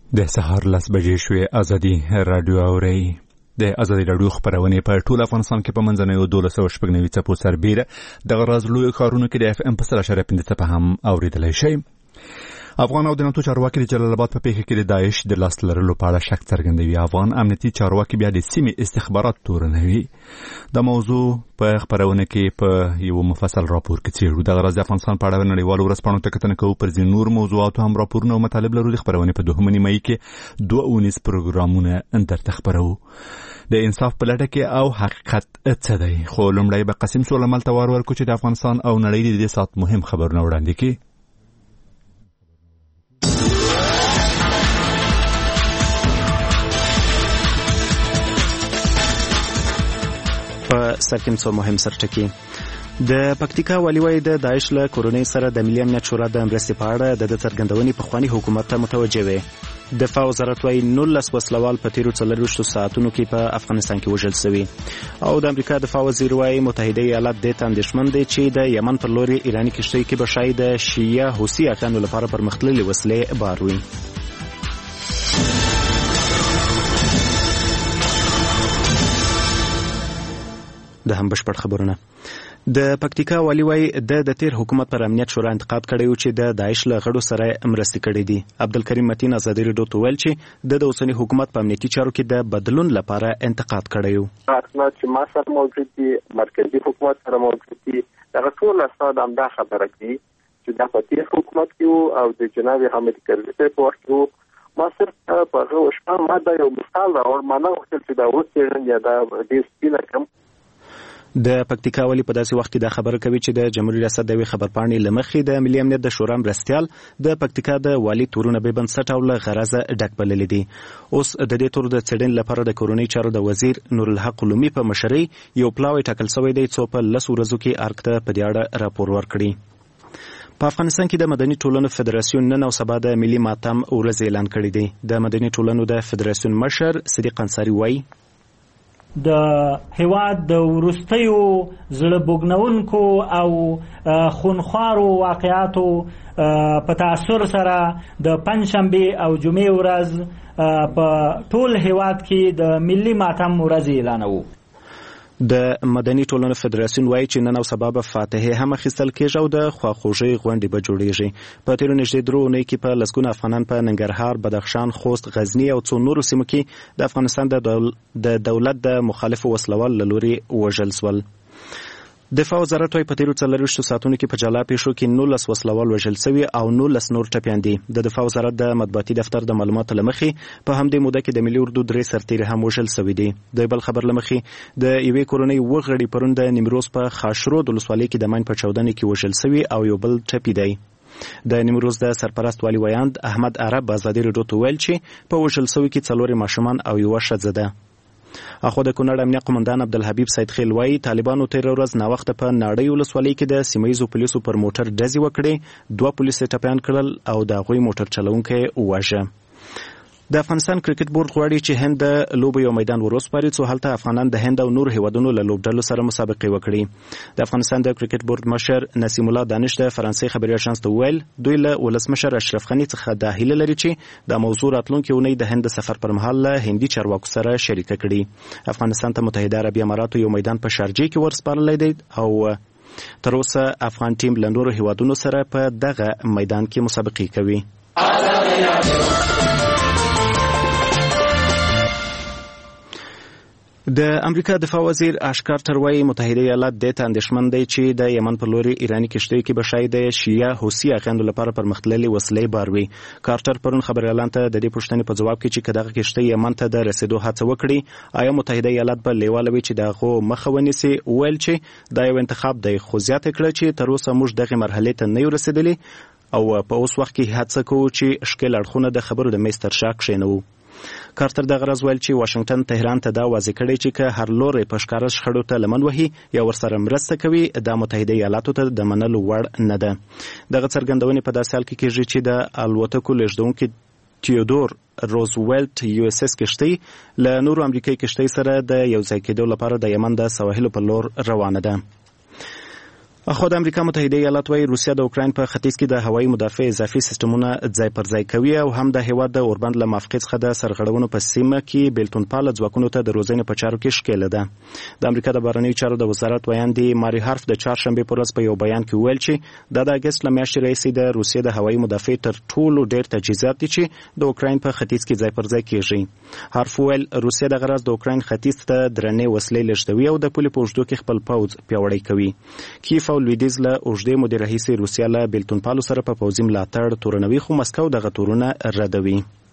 د سهار 10 بجې شوې. ازادي رادیو اوري. د ازادي رادیو خبرونه په ټول افغانستان کې په منځنوي 1290 څپو سربېره د غراز لوی ښارونو کې د اف ام په 3.5 څپه هم اوریدلای شي. افغان او د ناتو چارواکي د جلال آباد په پیښه کې د داعش د لاس لرلو په اړه شک څرګندوي. افغان امنیتي چارواکي بیا د سیمې استخبارات تورنوي. د موضوع په خبرونه کې په یو مفصل راپور کې څیړو. د غراز افغانستان په اړه نړیوالو ورځپاڼو ته کتنه کوو. پر ځینو نور موضوعاتو هم راپورونه او مطالب لرو. د خبرونه په 2 مې کې 2 پروګرامونه درته خبرو. د انصاف په لټه کې او حقیقت څه دی. خو لومړی به قاسم سولمل ته ورکو چې د افغانستان او نړۍ د دې سات مهم خبرونه وړاندې کړي. په سرکم څو مهم سرټکی. د پکتیکا والی وای د داعش له کورونی سره د ملي امنیت شورا د مرستې په اړه د څرګندونې په خواني حکومت ته متوجه وي. دفاع وزارت وای 19 وسلوال په تیرو 4 ساعتونو کې په افغانستان کې وژل شوي. او د امریکا دفاع وزیر وای متحده ایالات د اندېښمن دي چې د یمن پر لوري ایرانی کشتۍ کې به شاید د شیعه حوثي اخوانو لپاره پرمختللي وسلې باروي. د هم بشپړ خبرونه. د پکتیکا والی وای د تیر حکومت پر امنیت شورا انتقاد کړی و چې د داعش له غړو سره مرستې کړې دي. عبدالکریم متین ازادي رادیو ته ویل چې د اوسنی حکومت په امنیتي چارو کې د بدلون لپاره انتقاد کړی و. اسناد چې ما سره موجود دي، مرکزی حکومت سره موجود دي، دا ټول اسناد هم دا خبره کوي چې د پاتې حکومت کې او د جناب حامد کرزي په وخت کې ما صرف په هغه شپه ما دا یو مثال راوړ. ما نه غوښتل چې دا اوس یا دا د سپینه کم. د پکتیکا والی په داسې وخت کې دا خبره کوي چې د جمهوریت ریاست د خبرپاڼې لمخې د ملي امنیت د شورا مرستیال د پکتیکا د والی تورونه به بنسټ او له غرضه ډک بللې دي. اوس د دې تور د څېړنې لپاره د کورونی چارو د وزیر نور الحق لومي په مشرۍ یو پلاوی ټاکل شوی دی چې په 10 ورځو کې ارګ ته په دې اړه راپور ورکړي. په افغانستان کې د مدني ټولنو فدراسیون نن او سبا د ملي ماتم ورځ اعلان کړی دی. د مدني ټولنو د فدراسیون مشر صدیق انصاری وایي د هیواد د ورستیو زړه بوګنونکو او خونخوارو واقعاتو په تاثر سره د پنځشنبه او جمعې ورځ په ټول هیواد کې د ملي ماتم ورځ اعلانوو. د مدني ټولنو فدراسیون وایي چې نن او سبا به فاتحه هم اخیستل کېږي او د خواخوږۍ غونډې به جوړیږي. په تیرو نږدې 3 اونۍ کې په لسګونه افغانان په ننګرهار، بدخشان، خوست، غزنی او څو نورو سیمو کې د افغانستان د دولت د مخالفو وسلوال له لوري وژل شول. دفاع وزارت وايي په تیرو 4 ساعتونو کې په جلا پیښو کې 19 وسلوال وژل شوي او 19 نور ټپیان دي. د دفاع وزارت د مطبوعاتي دفتر د معلوماتو لمخې په همدې موده کې د ملي اردو 3 سرتیري هم وژل شوي دي. د بل خبر لمخې د یوې کورنۍ وغړي پرون د نیمروز په خاشرود ولسوالۍ کې د ماین په چاودنه کې وژل شوي او یو بل ټپي دی. د نیمروز د سرپرست والی ویاند احمد عرب ازادي رادیو ته ویل چې په وژل شوي کې 4 ماشومان او یو ښځه ده. اخو د کونړ امنیه قومندان عبدالحبیب سید خیل وایي طالبانو تیر ورځ ناوخته په ناړۍ ولسوالۍ کې د سیمایزو پولیسو پر موټر ډزې وکړې. 2 پولیس ټپیان کړل او د هغوی موټر چلونکی وواژه. د افغانستان کرکټ بورډ غواړي چې هند د لوبو یو میدان وروسپاري څو هلته افغانان د هند او نور هیوادونو له لوبډلو سره مسابقې وکړي. د افغانستان د کرکټ بورډ مشر نسیم الله دانش د فرانسې خبري اژانس ته ویل دوی له ولسمشر اشرف غني څخه د هیله لري چې د موضوع راتلونکي اونۍ د هند سفر پر مهال له هندي چارواکو سره شریکه کړي. افغانستان ته متحده عربي اماراتو یو میدان په شارجې کې ورسپارلی دی او تر اوسه افغان ټیم له نورو هیوادونو سره په دغه میدان کې مسابقې کوي. د امریکا دفاع وزیر اش کارټر وایي متحده ایالات د اندېښمن دی چې د یمن پر لوري ایرانی کشتۍ کې به شاید د شیعه حوثي اخوانو لپاره پرمختللي وسلې باروي. کارټر پرون خبر اعلان ته د دې پوښتنې په جواب کې چې دغه کشتۍ یمن ته د رسیدو هڅه وکړي آیا متحده ایالات به لیواله وي چې دغه مخه ونیسي. ویل چې دا یو انتخاب دی خو زیاته کړه چې تر اوسه موږ دغه مرحله ته نه یو رسیدلی او په اوس وخت کې هڅه کوو چې ښکیل اړخونه د خبرو د میز تر شا کښېنوو. کارتر د غرض ویل چې واشنگټن تهران ته دا واضح کړی چې که هر لوري په ښکاره شخړو ته لمن وهي یا ورسره مرسته کوي د متحده ایالاتو ته د منلو وړ نه ده. دغه څرګندونې په داسې حال کې کېږي چې د الوتکو لېږدونکي تیودور روزولټ یو اس اس کشتۍ له نورو امریکایي کشتۍ سره د یو ځای کېدو لپاره د یمن د سواحلو په لور روانه ده. خو د امریکا متحده ایالات وايي روسیا د اوکراین په ختیځ کې د هوایي مدافع اضافي سیستمونه ځای پر ځای کوي او هم د هیواد د اوربند له موافقت څخه د سرغړونو په سیمه کې بیلتون پال ځواکونو ته د روزنې په چارو کې شکیل ده. د امریکا د بهرنیو چارو د وزارت ویاندې ماری هارف د چهارشنبه پر ورځ په یو بیان کې ویل چې د اگست له میاشتې راهیسې د روسیې د هوایي مدافع تر ټولو ډېر تجهیزات دي چې د اوکراین په ختیځ کې ځای پر ځای کیږي. هارف ویل روسیه د غرض د اوکراین ختیځ ته درنې وسلې لېږدوي او د پولې په اوږدو کې خپل پوځ پیاوړی کوي. کیف او لویدیز له اوږدې مودې راهیسې روسیه له بیلتون پالو سره په پوځي ملاتړ تورنوي خو مسکو دغه تورونه ردوي.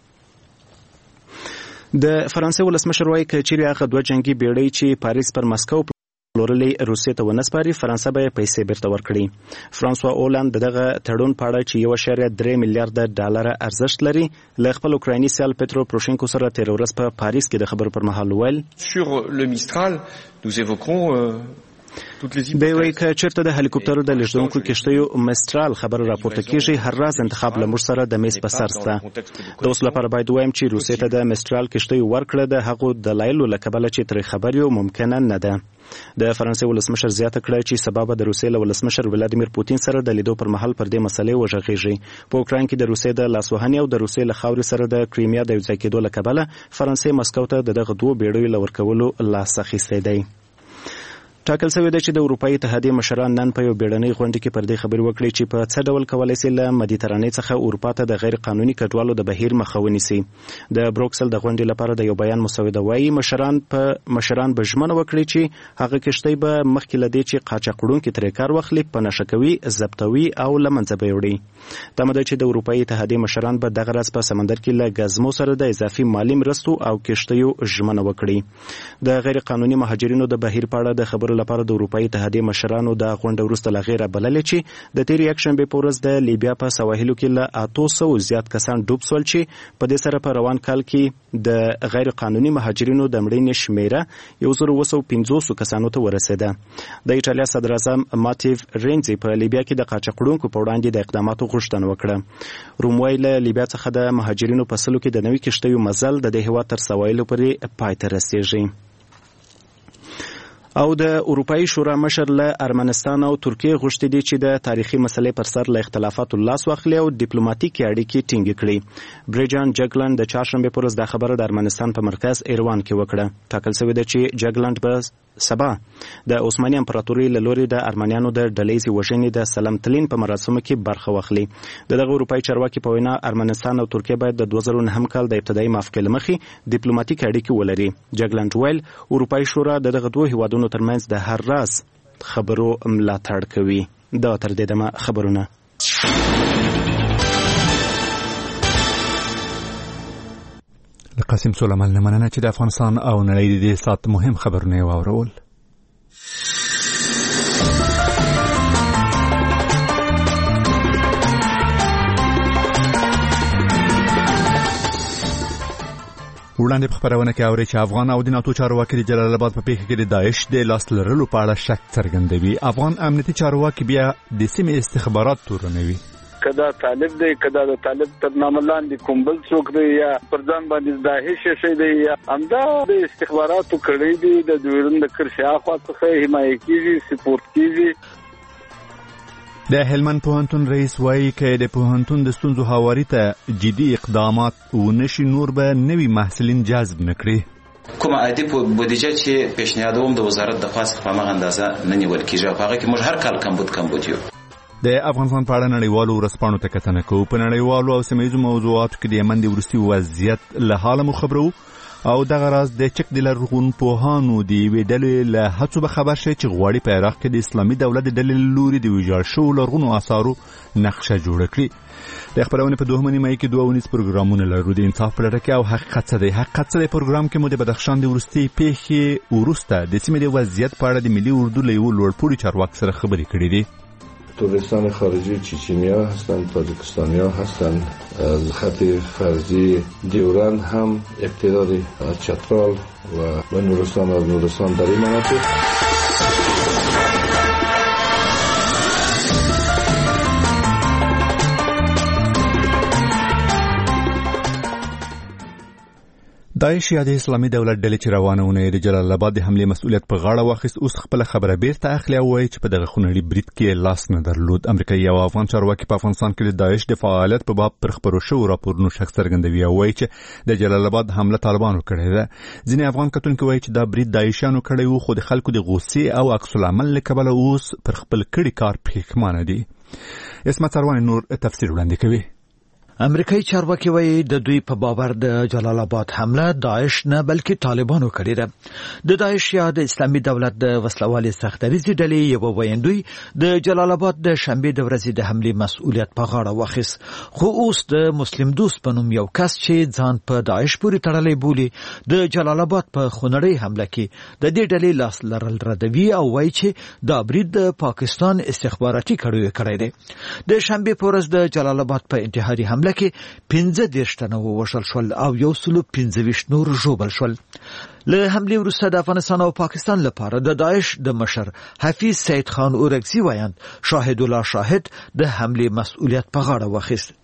د فرانسې ولسمشر وايي که چیرې هغه دوه جنگي بیړۍ چې پاریس پر مسکو پلورلې روسیې ته ونسپاري فرانسه به پیسې بیرته ورکړي. فرانسوا اولند دغه تړون په اړه چې 1.3 میلیارډ ډالر ارزښت لري له خپل اوکرایني سیال پترو پروشینکو سره تیر ورځ په پاریس کې د خبرو پر مهال ویل sur le Mistral nous évoquerons دی وایي که چېرته د هلیکوپټرو د لیږدونکو کښتیو مسترال خبره راپورته کېږي هر راز انتخاب له موږ سره د میز په سر شته. د اوس لپاره باید ووایم چې روسیې ته د مسترال کښتیو ورکړه د هغو دلایلو له کبله چې ترې خبر یو ممکنه نه ده. د فرانسې ولسمشر زیاته کړه چې سبا به د روسیې له ولسمشر ولادیمیر پوتین سره د لیدو پر مهال پر دې مسلې وغږیږي. په اوکراین کې د روسیې د لاسوهنې او د روسیې له خاورې سره د کریمیا د یوځای کېدو له کبله فرانسې مسکو ته دغه دوه بیړیو له ورکولو لاس اخیستی دی. ټاکل شوی دی چې د اروپایي اتحادیې مشران نن په یو بیړنۍ غونډه کې پر دې خبرې وکړي چې په څه ډول کولای شي له مدیترانې څخه اروپا ته د غیر قانوني کډوالو د بهیر مخه ونیسي. د بروکسل د غونډې لپاره د یو بیان مسوده وايي مشران به ژمنه وکړي چې هغه کښتۍ به مخکې له دې چې قاچاقړونکي ترې کار واخلي په نشه کوي ضبطوي او له منځه به یوړي. تمه ده چې د اروپایي اتحادیې مشران به دغه ورځ په سمندر کې له ګزمو سره د اضافي مالي مرستو او کښتیو ژمنه وکړي. د غیر قانوني مهاجرینو د بهیر په اړه د خبرو لپاره د اروپایي اتحادیې مشرانو د غونډه وروسته له غیره بللې چې د تیرې یکشنبې په ورځ د لیبیا په سواحلو کې له 800 زیات کسان ډوب سول چې په دې سره په روان کال کې د غیر قانوني مهاجرینو د مړینې شمیره 1250 کسانو ته ورسېده. د ایټالیا صدر اعظم ماتیو رینزي په لیبیا کې د قاچاقړونکو په وړاندې د اقداماتو غوښتنه وکړه. روم وايي له لیبیا څخه د مهاجرینو په سلو کې د نوي کښتیو مزل د دې هېواد تر سواحلو پورې پای ته رسېږي. او د اروپایي شورا مشر له ارمنستان او ترکیې غوښتي دي چې د تاریخي مسلې پر سر له اختلافاتو لاس واخلي او ډیپلوماټیکي اړیکې ټینګې کړي. بریجان جګلند د چهارشنبې پر ورځ دا خبره د ارمنستان په مرکز ایروان کې وکړه. ټاکل شوی ده چې جګلند به سبا د عثماني امپراتورۍ له لوري د ارمنیانو د ډلهیزې وژنې د سلام تلین په مراسمو کې برخه واخلي. دغه اروپایي چارواکي په وینا ارمنستان او ترکیه باید د 2009 کال د ابتدایي موافقې له مخې ډیپلوماټیک اړیکې ولري. جګلند ویل اروپایي شورا دغه دوه هیوادونو ترمنځ د هر راز خبرو ملاتړ کوي. دا تر دې دمه خبرونه. قاسم سلیمان مننه چې د افغانستان او نړۍ د سات مهم خبرونه واورول. وړاندې په خبرونه کې اوري چې افغان او د ناتو چارواکي د جلال آباد په پیښه کې د داعش د لاس لرلو په اړه شک څرګندوي. افغان امنیتي چارواکي بیا د سیمې استخبارات تورنوي. کدا طالب دی کدا د طالب تر نامه لاندې کوم بل څوک دی یا پر ځان باندې داعش شي دی یا همدا د استخباراتو کړی دی د دویرن د کرشا خوا څخه حمایت کیږي سپورټ کیږي. د هلمند پوهنتون رئیس وایي چې د پوهنتون د ستونزو هواري ته جدي اقدامات ونشي نور به نوي محصلین جذب نکړي. کوم عادي بودیجه چې پیشنهادوم د وزارت د خاص په مغه اندازه نه نیول کیږي. هغه کې موږ هر کال کمبود یو. د افغانستان په اړه نړیوالو ورځپاڼو ته کتنه کوو. په نړیوالو او سیمه‌ییزو موضوعاتو کې د یمن د وروستي وضعیت له حاله مو خبرو او دغه راز د چک د لرغون پوهانو د یوې ډلې له هڅو به خبر شي چې غواړي په عراق کې د اسلامي دولت د ډلې لوري د ویجاړ شوو لرغونو آثارو نقشه جوړه کړي. د خبرونه په دوه نیمه کې 2 پروګرامونه لرو. د انصاف په لړ کې او حقیقت څه دی. حقیقت څه دی پروګرام کې مو د بدخشان د وروستي پیښې وروسته د سیمې د وضعیت په اړه د ملي اردو له یو لوړپوړي چارواکي سره خبرې کړې دي. ترکستان خارجی چچنیا هستند، تاجیکستانیا هستند، از خط فرضی دیورند هم اقتدار از چترال و نورستان از نورستان در این مناطق. داعش یا د اسلامي دولت ډلې چې روانونه د جلال آباد د حملې مسؤلیت په غاړه واخیست، اوس خپل خبره بیرته اخلي او وایي چې په دغه خونړي برید کې لاس نه درلود. امریکایي او افغان چارواکي په افغانستان کې د داعش د فعالیت په باب پر خپرو شویو راپورونو شک څرګندوي او وایي چې د جلال آباد حمله طالبانو کړې ده. ځینې افغان کتونکي وایي چې دا برید داعشیانو کړی و، خو د خلکو د غوسې او عکس العمل له کبله اوس پر خپل کړي کار پښیمانه دي. اسمت سروان نور تفسیر وړاندې کوي. امریکایي چارواکي وایي د دوی په باور د جلال آباد حمله داعش نه بلکې طالبانو کړې ده. د داعش یا د اسلامي دولت د وسلوالې سختریزې ډلې یو ویندوی د جلال آباد د شنبې د ورځې د حملې مسؤلیت په غاړه واخیست، خو اوس د مسلم دوست په نوم یو کس چې ځان په داعش پورې تړلی بولي د جلال آباد په خونړۍ حمله کې د دې ډلې لاس لرل ردوي او وایي چې دا برید د پاکستان استخباراتي کړی دی. د شنبې په ورځ د جلال آباد په انتحاري حمله کې 15 تنه ووژل شول او 125 نور ژوبل شل. له حملې وروسته د افغانستان او پاکستان لپاره د داعش د مشر حفیظ سید خان اورکزي وایند شاهد الله شاهد د حملې مسؤلیت په غاړه واخیست.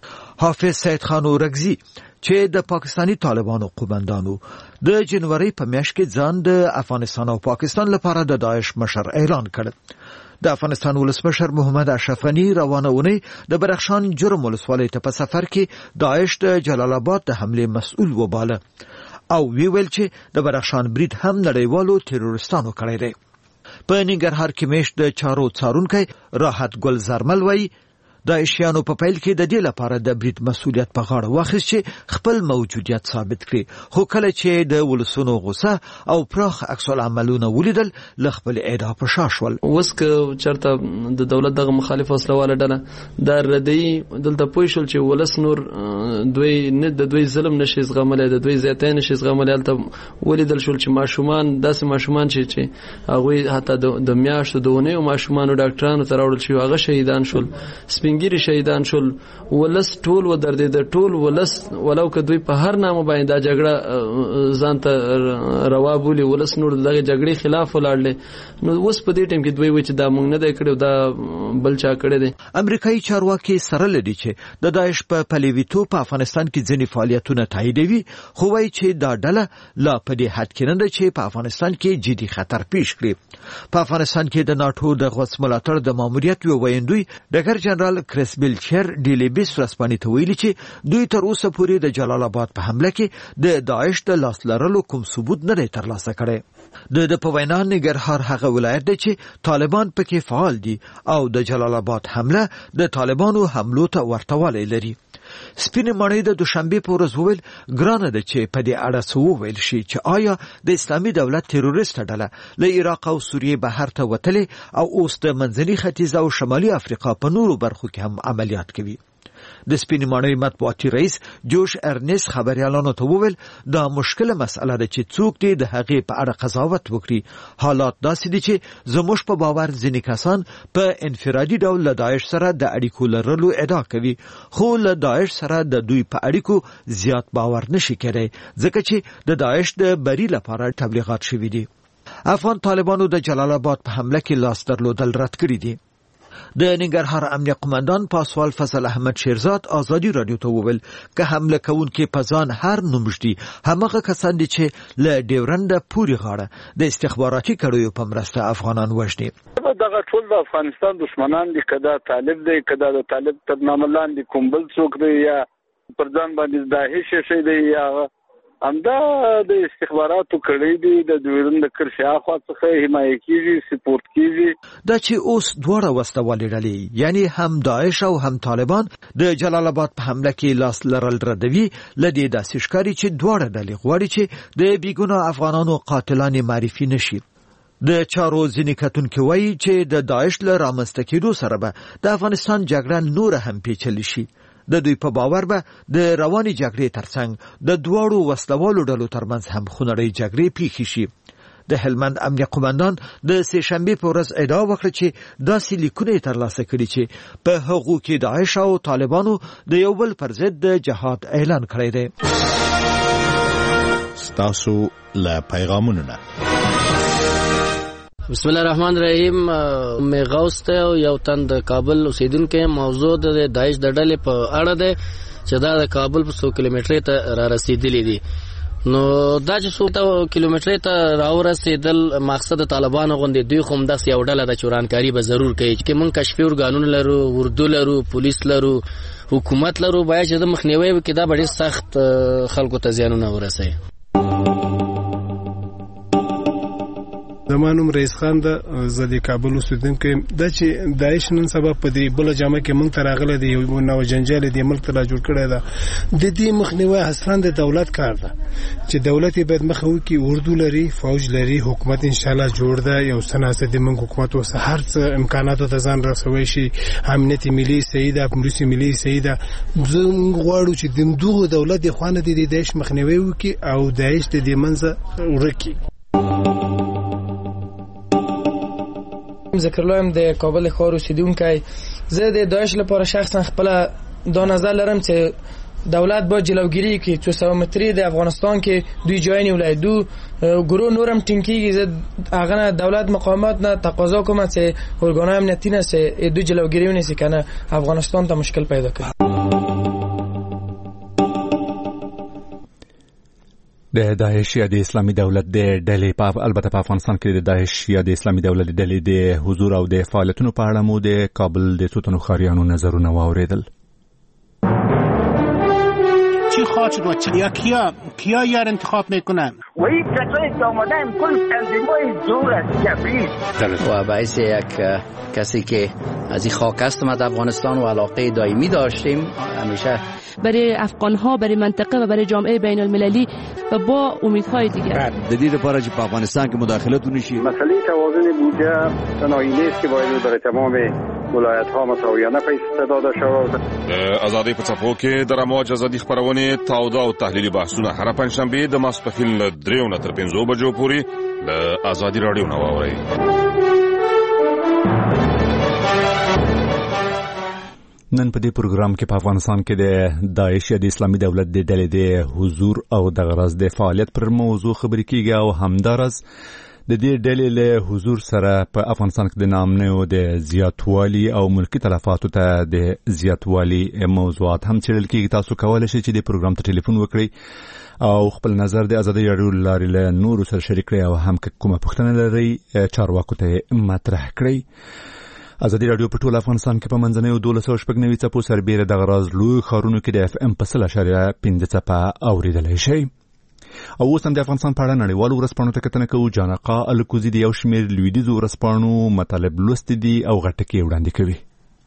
حافظ سید خان اورکزي چې د پاکستانی طالبانو قومندانو د جنوري په میاشت کې ځان د افغانستان او پاکستان لپاره د داعش مشر اعلان کړ. د افغانستان ولسمشر محمد اشرف غنی روانه اونۍ د بدخشان جرم ولسوالۍ ته په سفر کې داعش د جلال آباد د حملې مسؤل وباله او ویل چې د بدخشان برید هم نړیوالو تروریستانو کړی دی. په ننګرهار کې میشت د چارو څارونکی راحت ګل زرمل وایي داعشیانو په پیل کې د دې لپاره د برید مسؤلیت په غاړه واخیست چې خپل موجودیت ثابت کړي، خو کله چې د ولسونو غوسه او پراخ عکس العملونه ولیدل له خپل اعدا په شا شول. اوس که چرته د دولت دغه مخالف وسلواله ډله د ردی دلته پوه شول چې ولس نور دوی نه د دوی ظلم نشي زغملی، د دوی زیاتی نشي زغملی، هلته ولیدل شول چې ماشومان داسې ماشومان چې هغوی حتی د میاشتو د اونیو ماشومانو ډاکټرانو ته راوړل شوي، هغه شهیدان شول، سپینګیري شهیدان شول، ولس ټول ودردېده، ټول ولس ولو که دوی په هر نامه باندې دا جګړه ځان ته روا بولي، ولس نور دغه جګړې خلاف ولاړلی. نو اوس په دې ټیم کې دوی وایي چې دا موږ نه دی کړی، دا بل چا کړی دی. امریکایي چارواکي سره لري چې د داعش په پلیویتو په افغانستان کې ځینې فعالیتونه تاییدوي، خو وایي چې دا ډله لا په دې حد کې نه ده چې په افغانستان کې جدي خطر پیښ کړي. په افغانستان کې د ناټو د غوڅ ملاتړ د ماموریت یو ویندوی ډګر جنرال کریس بیلچر ډیلیبیس رسپانې ته ویلي چې دوی تر اوسه پورې د جلال آباد په حمله کې د داعش د لاس لرلو کوم ثبوت نه دی ترلاسه کړی. د په وینا ننګرهار هغه ولایت دی چې طالبان پکې فعال دي او د جلال آباد حمله د طالبانو حملو ته ورتوالی لري. سپینې ماڼۍ د دوشنبې په ورځ وویل ګرانه ده چې په دې اړه څه وویل شي چې آیا د اسلامي دولت تروریسته ډله له عراق او سوریې بهر ته وتلې او اوس د منځني ختیځ او شمالي افریقا په نورو برخو کې هم عملیات کوي. د سپینې ماڼۍ مطبوعاتي رئیس جوش ارنیس خبريالانو ته وویل دا مشکله مسأله ده چې څوک دې د هغې په اړه قضاوت وکړي. حالات داسې دي چې زموږ په باور ځینې کسان په انفرادي ډول له داعش سره د اړیکو لرلو ادعا کوي، خو له داعش سره د دوی په اړیکو زیات باور نشي کېدای ځکه چې د داعش د بری لپاره تبلیغات شوي دي. افغان طالبانو د جلال آباد په حمله کې لاس درلودل رد کړي دي. د ننګرهار امنیه قومندان پاسوال فضل احمد شیرزاد ازادي رادیو ته وویل که حمله کوونکي په ځان هر نومږدي همغه کسان دي چې له ډیورنډ پورې غاړه د استخباراتي کړیو په مرسته افغانان وژني. دغه ټول د افغانستان دشمنان دي، کدا طالب دی، کدا د طالب تر نامه لاندې کوم بل څوک دی، یا پر ځان باندې داعش شي دی، یا همدا د استخباراتو کړی دي د دویرن د کرشا خوا څخه حمایه کیږي، سپورت کیږي. دا چې اوس دواړه وسلوالې ډلې یعنی هم داعش او هم طالبان د جلال آباد په حمله کې لاس لرل ردوي، لدې داسې ښکاري چې دواړه ډلې غواړي چې د بیګناه افغانانو قاتلان معرفي نشي. د چارو ځینې کتونکي وایي چې د داعش له رامنځته کېدو سره به د افغانستان جګړه نوره هم پیچلې شي. د دوی په باور به د رواني جګړې ترڅنګ د دواړو وسلوالو ډلو ترمنځ هم خونړۍ جګړې پیښې شي. د هلمند امنیه قومندان د سهشنبې په ورځ ادعا وکړه چې داسې لیکونه یې ترلاسه کړي چې په هغو کې داعش او طالبانو د یو بل پر ضد د جهاد اعلان کړی دی. ستاسو له پیغامونو نه بسم الله الرحمن الرحیم. می غوث ته یو تن د کابل اوسیدونکو موضوع د داعش د ډلې په اړه ده چې دا د کابل په 100 کیلومترۍ ته را رسیدلې دي. نو دا چې 100 کیلومترۍ ته راورسېدل مقصد طالبانو غوندې دوی خو همداسې یو ډله د چورانکاري به ضرور کوي چې موږ کشفي ارګانونه لرو، اردو لرو، پولیس لرو، حکومت لرو، باید چې د مخنیوي وکړي. دا به ډېر سخت خلکو ته زیانونه ورسوي. زما نوم رئیس خان ده، زه د کابل اوسېدونکی یم. دا چې داعش نن سبا په دې بله جامه کې موږ ته راغلی دی، یو نوی جنجال یې دې ملک ته را جوړ کړی ده. د دې مخنیوی اصلا د دولت کار ده چې دولت یې باید مخه وکړي. اردو لري، فوج لري، حکومت انشاءالله جوړ ده. یو څه ناسته د موږ حکومت اوس هر څه امکاناتو ته ځان رسوی شي. امنیت ملي صحیح ده، پولیس ملي صحیح ده. موږ غواړو چې د دغو دولت د خوا نه د داعش مخنیوی وکړي او داعش د دې منځه ورکړي. ذکر الله د کابل ښار اوسیدونکی. زه د داعش لپاره شخصا خپل دا نظر لرم چې دولت باید جلوگیری وکړي. 200 متری د افغانستان کې دوی جای نیولای دو ګروه نورم ټینګیږي. زه هغه دولت مقامات نه تقاضا کوم چې ارګانونه امنیتي نه سي دوی جلوگیری ونیسي کنه افغانستان ته مشکل پیدا کوي. د داعش یا د اسلامي دولت د ډلې البته په افغانستان کې د داعش یا د اسلامي دولت د ډلې د حضور او د فعالیتونو په اړه مو د کابل د څو تنو ښاریانو نظرونه واورېدل. چی خواهد شد یا کیا یار انتخاب میکنن؟ وی کسایی که آمدن کل تنظیم‌های دور از کبیر و باعث یک کسی که از این خاک هستم از افغانستان و علاقه دائمی داشتیم همیشه برای افغان‌ها، برای منطقه و برای جامعه بین المللی و با امیدهای دیگر. د دې لپاره چې په افغانستان کې مداخلت ونشي. مسئله توازن بودجه تنهایی نیست که باید برای تمام ولایت‌ها مساویانه پیسې داده شود. ازادي په صفو کې د رموج ازادي خبرونه تاوده او تحلیلي بحثونه هر پنځشنبه د ماسپښین له 3 نه تر 5 بجو پورې د ازادي رادیو نه واورئ. نن په دې پروګرام کې په افغانستان کې د داعش یا د اسلامي دولت د ډلې د حضور او د غرض د فعالیت پر موضوع خبرې کیږي او همدارس د دې ډلې له حضور سره په افغانستان کې د نامنیو د زیاتوالي او ملکی تلفاتو ته د زیاتوالي موضوعات هم څېړل کیږي. تاسو کولی شئ چې د پروګرام ته ټلیفون وکړئ او خپل نظر د ازادي رادیو لارې له نورو سره شریک کړئ او هم که کومه پوښتنه لرئ چارواکو ته مطرح کړئ. ازادي رادیو په ټول افغانستان کې په منځنیو 1290 څپو سربېره د غراز لوی ښارونو کې د FM په 100.5 څپه اورېدلی شئ. او اوس هم د افغانستان په اړه نړیوالو ورځپاڼو ته کتنه کوو. جانقا الکوزي د یو شمېر لویدیځو ورځپاڼو مطالب لوستي دي او غټکې وړاندې کوي.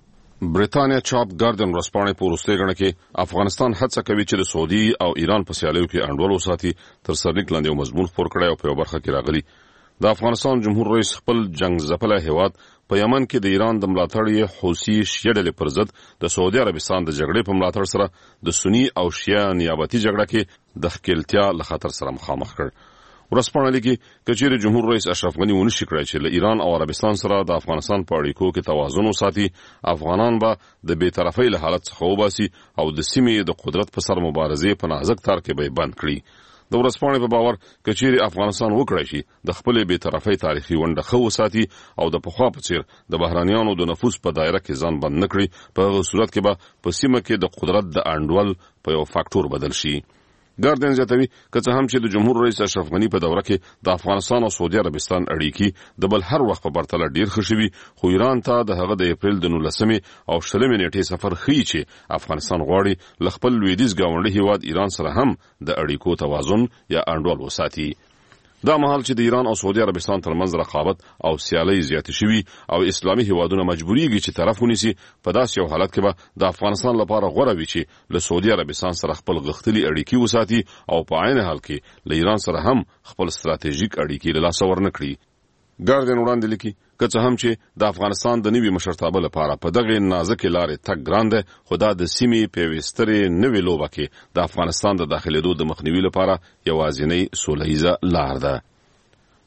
برېټانیا چاپ ګاردین ورځپاڼې په وروستۍ غڼه کې افغانستان هڅه کوي چې د سعودي او ایران په سیالیو کې انډول وساتي. تر سرلیک لاندې یو مضمون خپور کړی او په یو برخه کې راغلی د افغانستان جمهور رئیس خپل جنگ ځپلی هیواد په یمن کې د ایران د ملاتړ حوثي شیعه ډلې پر ضد د سعودي عربستان د جګړې په ملاتړ سره د سني او شیعه نیابتي جګړه کې د ښکېلتیا له خطر سره مخامخ کړ. ورځپاڼه لیکي که چیرې جمهور رئیس اشرف غني ونشي کړی چې له ایران او عربستان سره د افغانستان په اړیکو کې توازن وساتي، افغانان به د بېطرفۍ له حالت څخه وباسي او د سیمې د قدرت په سر مبارزې په نازک تار کې به یې بند کړي. د ورځپاڼې په باور که چیرې افغانستان وکړی شي د خپلې بېطرفۍ تاریخي ونډه ښه وساتي او د پخوا په څېر د بهرانیانو د نفوذ په دایره کې ځان بند نه کړي، په هغه صورت کې به په سیمه کې د قدرت د انډول په یو فاکټور بدل شي. ګاردین زیاتوي که څه هم چې د جمهور رئیس اشرف غني په دوره کې د افغانستان او سعودي عربستان اړیکې د بل هر وخت په پرتله ډیر ښه شوي، خو ایران ته د هغه د اپریل د 19 او 20 نیټې سفر ښیي چې افغانستان غواړي له خپل لویدیځ ګاونډي هیواد ایران سره هم د اړیکو توازن یا انډول وساتي. دا مهال چې د ایران او سعودي عربستان ترمنځ رقابت او سیالۍ زیاتې شوي او اسلامي هیوادونه مجبوریږي چې طرف ونیسي، په داسې یو حالت کې به د افغانستان لپاره غوره وي چې له سعودي عربستان سره خپل غښتلي اړیکې وساتي او په عین حال کې له ایران سره هم خپل ستراتیژیک اړیکې له لاسه ورنه کړي. ګاردین وړاندې لیکي که څه هم چې د افغانستان د نوي مشرتابه لپاره په دغه نازکې لارې تګ ګران دی، خو دا د سیمې په وسترې نوې لوبه کې د افغانستان د داخلېدو د مخنیوي لپاره یوازینۍ سوله ییزه لار ده.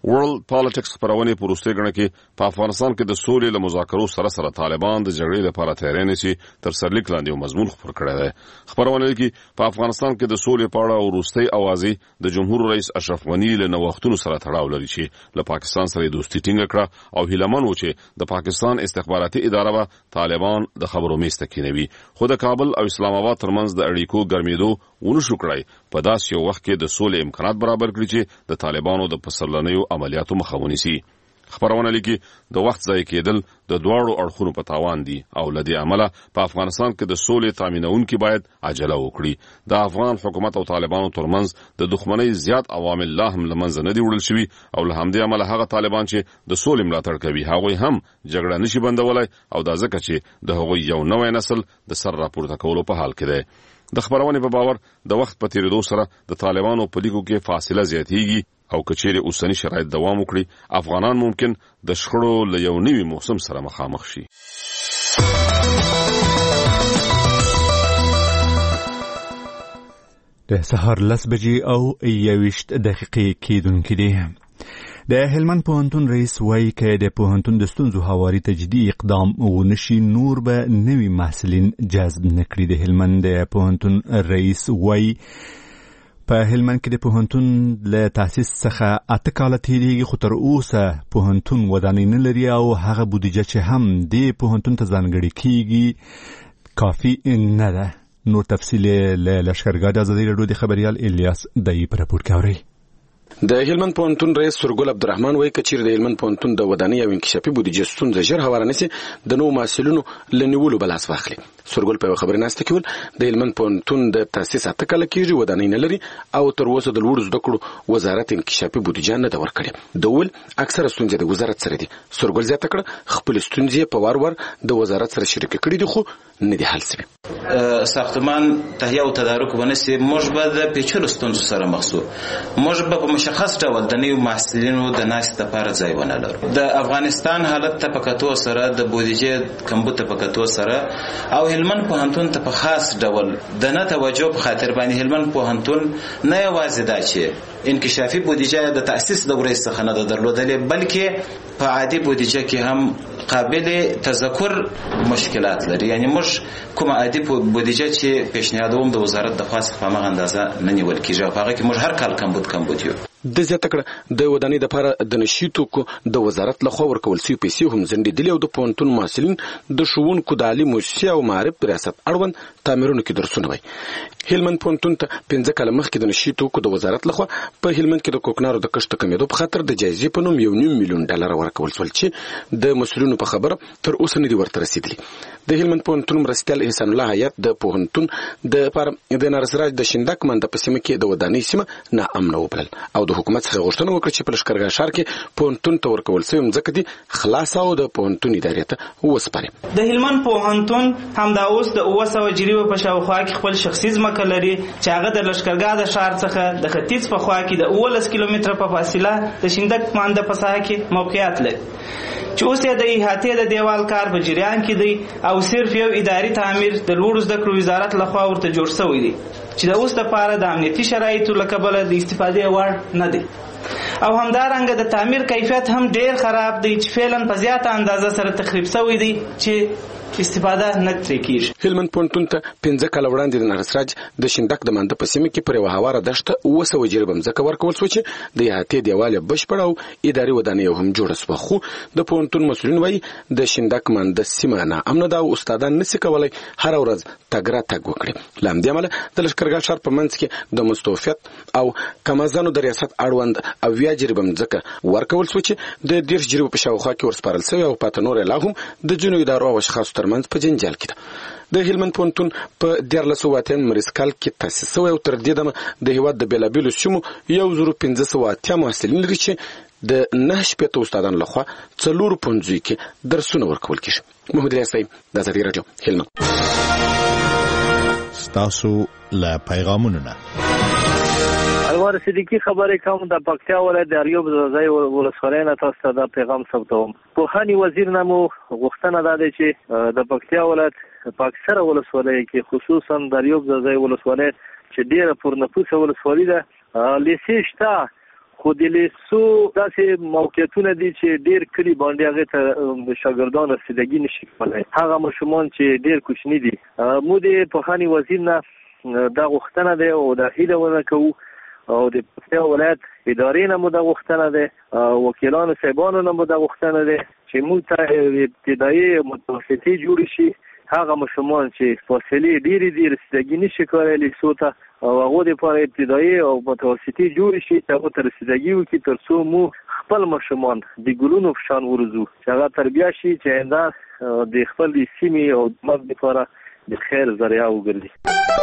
ورلد پالیټکس خبرونه په روسي غړي کې په افغانستان کې د سولې له مذاکرو سره طالبان د جګړې لپاره تیاری نیسي تر سرلیک لاندې مضمون خبر کړی دی. خبرونه کې په افغانستان کې د سولې په اړه وروستي اوازې د جمهور رئیس اشرف غنی له نوښتونو سره تړاو لري چې له پاکستان سره دوستي ټینګه کړه او هیلمن و چې د پاکستان استخباراتي اداره به طالبان د خبرو میز ته کینوي. خو د کابل او اسلام آباد ترمنځ د اړیکو ګرمېدو ونشو کړی په داسې یو وخت کې د سولې امکانات برابر کړي چې د طالبانو د پسرلنیو عملیاتو مخه ونیسي. خبرونه لیکي د وخت ضایع کېدل د دواړو اړخونو په تاوان دي او لدې عمله په افغانستان کې د سولې تامینونکي باید عجله وکړي. د افغان حکومت او طالبانو ترمنځ د دښمنۍ زیات عوامل لا هم له منځه نه دي وړل شوي او له همدې عمله هغه طالبان چې د سولې ملاتړ کوي هغوی هم جګړه نشي بندولای او دا ځکه چې د هغوی یو نوی نسل د سر راپورته کولو په حال کې دی. د خبرونې په باور د وخت په تیریدو سره د طالبانو په لیکو کې فاصله زیاتېږي او کچېرې اوسنی شرایط دوام وکړي افغانان ممکن د شخړو له یو نوي موسم سره مخامخ شي. د سهار 10 بجې او 21 دقیقې کېدونکې دي. د هلمند پوهنتون رئیس وایي که د پوهنتون د ستونزو هواري ته جدي اقدام ونشي نور به نوي محصلین جذب نکړي. د هلمند د پوهنتون رئیس وایي په هلمند کې د پوهنتون له تاسیس څخه 8 کاله تیریږي خو تر اوسه پوهنتون ودانۍ نه لري او هغه بودیجه چې هم د پوهنتون ته ځانګړې کیږي کافي نه ده. نور تفصیل له لشکرګاه د ازادي راډیو د خبريال الیاس دای په راپور کې اوري. د هلمند پوهنتون رئیس سرګل عبدالرحمن وایي چې د هلمند پوهنتون د ودانۍ او انکشافي بودیجه ستونزه ژر هواره نشي د نوو محصلینو لنیولو بلاس واخلي. سرګل په خبرې ناسته کې د هلمند پوهنتون د تاسیس 8 کاله کېږي ودانۍ نه لري او تر اوسه د لوړو زده کړو وزارت انکشافي بودیجه نه ده ورکړې. د ول اکثره ستونزې د وزارت سره دي. سرګل زیاته کړه خپل ستونزې په وار د وزارت سره شریک کړي دي خو نه دي حل شوي. ساختمان تهیه او تدارک ونسي موږ به د پیچلو ستونزو سره مخ شو. موږ به په مشخص ډول د نوو محصلینو د ناستې لپاره ځای ونه لرو. د افغانستان حالت ته په کتو سره د بودیجې کمبود ته په کتو سره او هلمند پوهنتون ته په خاص ډول د نه توجه په خاطر باندې هلمند پوهنتون نه یوازې دا چې انکشافي بودیجه د تاسیس د ورځ څخه نه درلودلې بلکې په عادي بودیجه کې هم قابل تذکر مشکلات لري. یعنی موږ کومه عادي بودیجه چې پیشنهادوم د وزارت د خاص په مغه اندازه نه نیول کیږي په هغه کې موږ هر کال کمبود یو. د زیاته کړه د ودانۍ د لپاره د نشي توکو د وزارت لخوا ورکول شوی پیسې هم ځنډېدلې او د پوهنتون محصلین د ښوونکو د عالي مؤسسې او معارف ریاست اړوند تعمیرونو کې درسونه وایي. هلمند پوهنتون ته 15 کاله مخکې د نشي توکو د وزارت لخوا په هلمند کې د کوکنارو د کښت کمیدو په خاطر د جایزې په نوم $1.5 میلیون ورکول شول چې د مسؤلینو په خبره تر اوسه نه دي ورته رسیدلي. د هلمند پوهنتون مرستیال احسان الله حیات د پوهنتون د لپاره د نارسراج د شندک منډه په سیمه کې د ودانۍ سیمه نه امن وبلل او د حکومت څخه غوښتنه وکړه چې په لشکرګاه ښار کې پوهنتون ته ورکول شوی مځکه دي خلاص او د پوهنتون ادارې ته وسپاري. د هلمند پوهنتون همدا اوس د 200 جریبه په شاوخوا کې خپل شخصي ځمکه لري چې هغه د لشکرګاه د ښار څخه د ختیځ په خوا کې د 18 کیلومتره په فاصله د شندک منډه په ساحه کې موقعیت لري چې اوس یې د احاطې د دیوال کار په جریان کې دی او صرف یو اداري تعمیر د لوړو زده کړو وزارت لخوا ورته جوړ شوی دی چې د اوس لپاره د امنیتي شرایطو له کبله د استفادې وړ نه دی او همدارنګه د تعمیر کیفیت هم ډیر خراب دی چې فعلا په زیاته اندازه سره تخریب شوی دی چې استفاده نه کیږي. هلمند پوهنتون ته 15 کاله وړاندې د نارسراج د شندک د منډه په سیمه کې پر یوه هواره دښته 200 جریبه مځکه ورکول شو چې د احاطې دیوال بشپړ او اداري ودانۍ هم جوړه شوه خو د پوهنتون مسؤلین وایي د شندک منډه سیمه نه امنه ده او استادان نشي کولای هر ورځ تګ راتګ وکړي. له همدې امله د لشکرګاه ښار په منځ کې د مستوفیت او کمازانو د ریاست اړوند 80 جریبه مځکه ورکول شو چې د 10 جریبه په شاوخوا کې ورسپارل شوی او پاته نور لا هم د جنو ادارو او اشخاصو ترمنځ په جنجال کې ده. د هلمند پوهنتون په 1480 مریض کال کې تاسیس شوی او تر دې دمه د هیواد د بیلابیلو سیمو 1580 محصلین لري چې د 9 استادانو لخوا 4 پوهنځیو کې درسونه ورکول کیږي. محمد ریاضي د ازادي راډیو هلمند. تاسو لا پیغامونه الوار صدیقی خبرې کوم د پکتیا ولایت د اریوب ځای ولسوالۍ نه تاسو ته د پیغام ثبتوم. پوهنې وزیر نه مو غوښتنه ده چې د پکتیا ولایت په اکثره ولسوالۍ کې خصوصا د اریوب ځای ولسوالۍ چې ډیره پرنفوسه ولسوالۍ ده لیسې شته خو د لیسو داسې موقعیتونه دي چې ډیر کلی باندې هغه ته شاګردان رسیدګي نشي کولای. هغه ماشومان چې ډیر کوچني دي مو د پوهنې وزیر نه دا غوښتنه ده او د هیله ونه کوو او د پکتیا ولایت ادارې نه مو دا غوښتنه ده، وکیلانو صاحبانو نه مو دا غوښتنه ده چې موږ ته ابتدایي متوسطي جوړ شي. هغه ماشومان چې فاصلې ډېرې دي رسیدګي نشي کولای لیسو ته او هغه لپاره ابتدایي او متوسطي جوړ شي چې هغه ته رسیدګي وکړي ترڅو مو خپل ماشومان د ګلونو په شان ورزو چې هغه تربیه شي چې آینده د خپل سیمې او ملت لپاره د خیر ذریعہ وګرځي.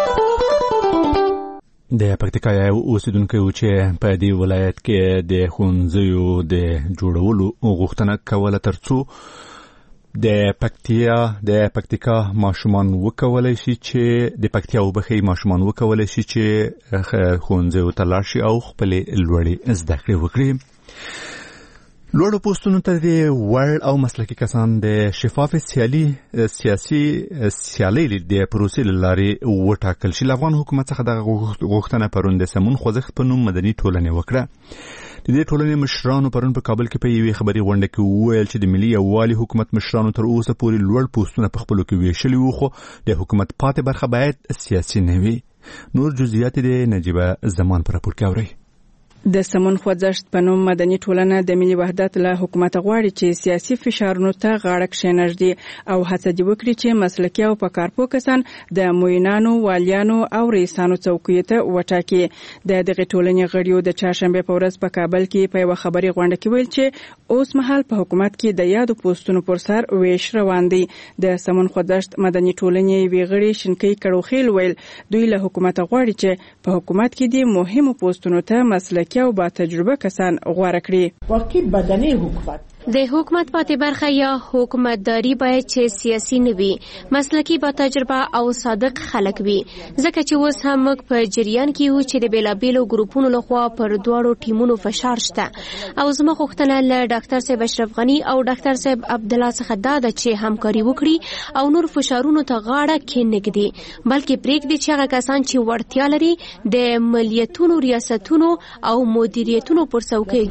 د پکتیکا یو اوسیدونکو چې په دې ولایت کې د ښوونځیو د جوړولو غوښتنه کوله ترڅو د پکتیکا ماشومان وکولای شي چې د پکتیا وبخي ماشومان وکولای شي چې ښوونځیو ته لاړ شي او خپل لوړې زده کړې وکړي. لوړو پوسټونو ته د وړ او مسلکي کسان د شفاف سیاسي سیالۍ د پروسې لارې وټاکل شي. افغان حکومت څخه د غوښتنه پرون د سمون خوځښت په نوم مدني ټولنې وکړه. د دې ټولنې مشرانو پرون په کابل کې په یوې خبري غونډه کې وویل چې د ملي یووالي حکومت مشرانو تر اوسه پورې لوړ پوسټونه په خپلو کې ویشلي وو، خو د حکومت پاتې برخه باید سیاسي نه وي. نور جزئیات د نجیبه زمان پر راپور کې اورئ. د سمون خوځښت په نوم مدني ټولنه د ملي وحدت له حکومت غواړي چې سیاسي فشارونو ته غاړه کښېنږدي او هڅه دې وکړي چې مسلکي او په کارپو کسان د موینانو، والیانو او رئیسانو څوکیو ته وټاکي. د دغه ټولنې غړیو د چهارشنبه په ورځ په کابل کې په یوه خبري غونډه کې ویل چې اوس مهال په حکومت کې د یادو پوسټونو پر سر ویش روان دی. د سمون خوځښت مدني ټولنې ویغړي شنکي کړوخیل ویل دوی له حکومت غواړي چې په حکومت کې د مهمو پوسټونو ته مسلکي او با تجربه کسان غوړه کړي. واقعي بدني حکومت د حکومت پاتې برخه یا حکومتداري باید چې سیاسي نه وي، مسلکي با تجربه او صادق خلک وي، ځکه چې اوس هم موږ په جریان کې یو چې د بیلابیلو ګروپونو لخوا پر دواړو ټیمونو فشار شته او زما غوښتنه له ډاکټر صاحب اشرف غنی او ډاکټر صاحب عبد الله څخه دا ده چې همکاري وکړي او نور فشارونو ته غاړه کېنږدي، بلکې پرېږدي چې هغه کسان چې وړتیا لري د مالیاتونو، ریاستونو او مدیریتونو پر څوکۍ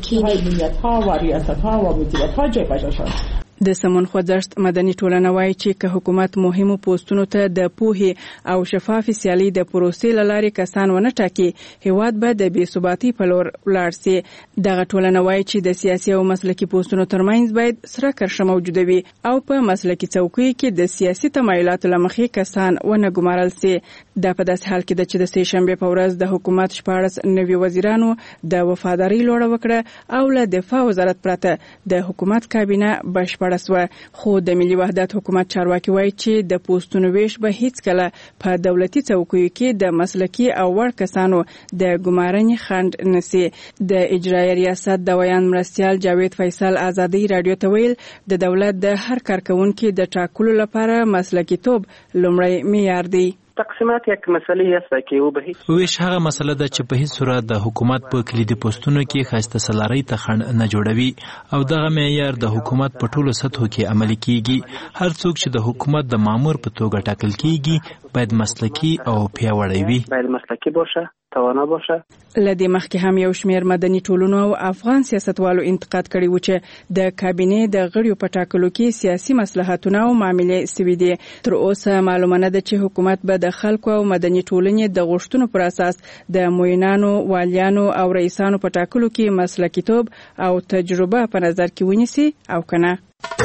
کېني. د سمون خوځښت مدني ټولنه وایي چې که حکومت مهمو پوسټونو ته د پوهې او شفاف سیالي د پروسې لارې کسان ونه ټاکي، هیواد به د بې ثباتۍ په لور لاړ سي. دغه ټولنه وایي چې د سیاسي او مسلکي پوسټونو ترمنځ باید سره کرښه موجوده وي او په مسلکي څوکیو کې د سیاسي تمایلاتو له مخې کسان ونه ګمارل سي. دا په داسې حال کې ده چې د سې شنبې په ورځ د حکومت 14 نوي وزیرانو د وفادارۍ لوړه وکړه او له دفاع وزارت پرته د حکومت کابینه بشپړه سوه. خو د ملي وحدت حکومت چارواکي وایي چې د پوسټونو ویش به هیڅ کله په دولتي څوکیو کې د مسلکي او وړ کسانو د ګمارنې خنډ نسی. د اجرایي ریاست د ویان مرستیال جاوید فیصل آزادۍ رادیو ته ویل د دولت د هر کارکونکي د ټاکلو لپاره مسلکي توب لومړی معیار دی. تقسیمات یک مسئله است که او به هیڅ ویش هغه مسله ده چې په هیڅ صورت د حکومت په کلیدي پوسټونو کې خاصه سلاري ته خنډ نه جوړوي او دغه معیار د حکومت په ټولو سطحو کې عملي کیږي. هر څوک چې د حکومت د مامور په توګه ټاکل کیږي باید مسلکي او پیاوړی وي، باید مسلکي باشه، توانا باشه. لدې مخکې هم یو شمېر مدني ټولنو او افغان سیاستوالو انتقاد کړی و چې د کابینې د غړیو په ټاکلو کې سیاسي مصلحتونه او معاملې سوي دي. تر اوسه معلومه نه ده چې حکومت به د خلکو او مدني ټولنې د غوښتنو پر اساس د موینانو، والیانو او رئیسانو په ټاکلو کې مسلکي توب او تجربه په نظر کې ونیسي او کنه.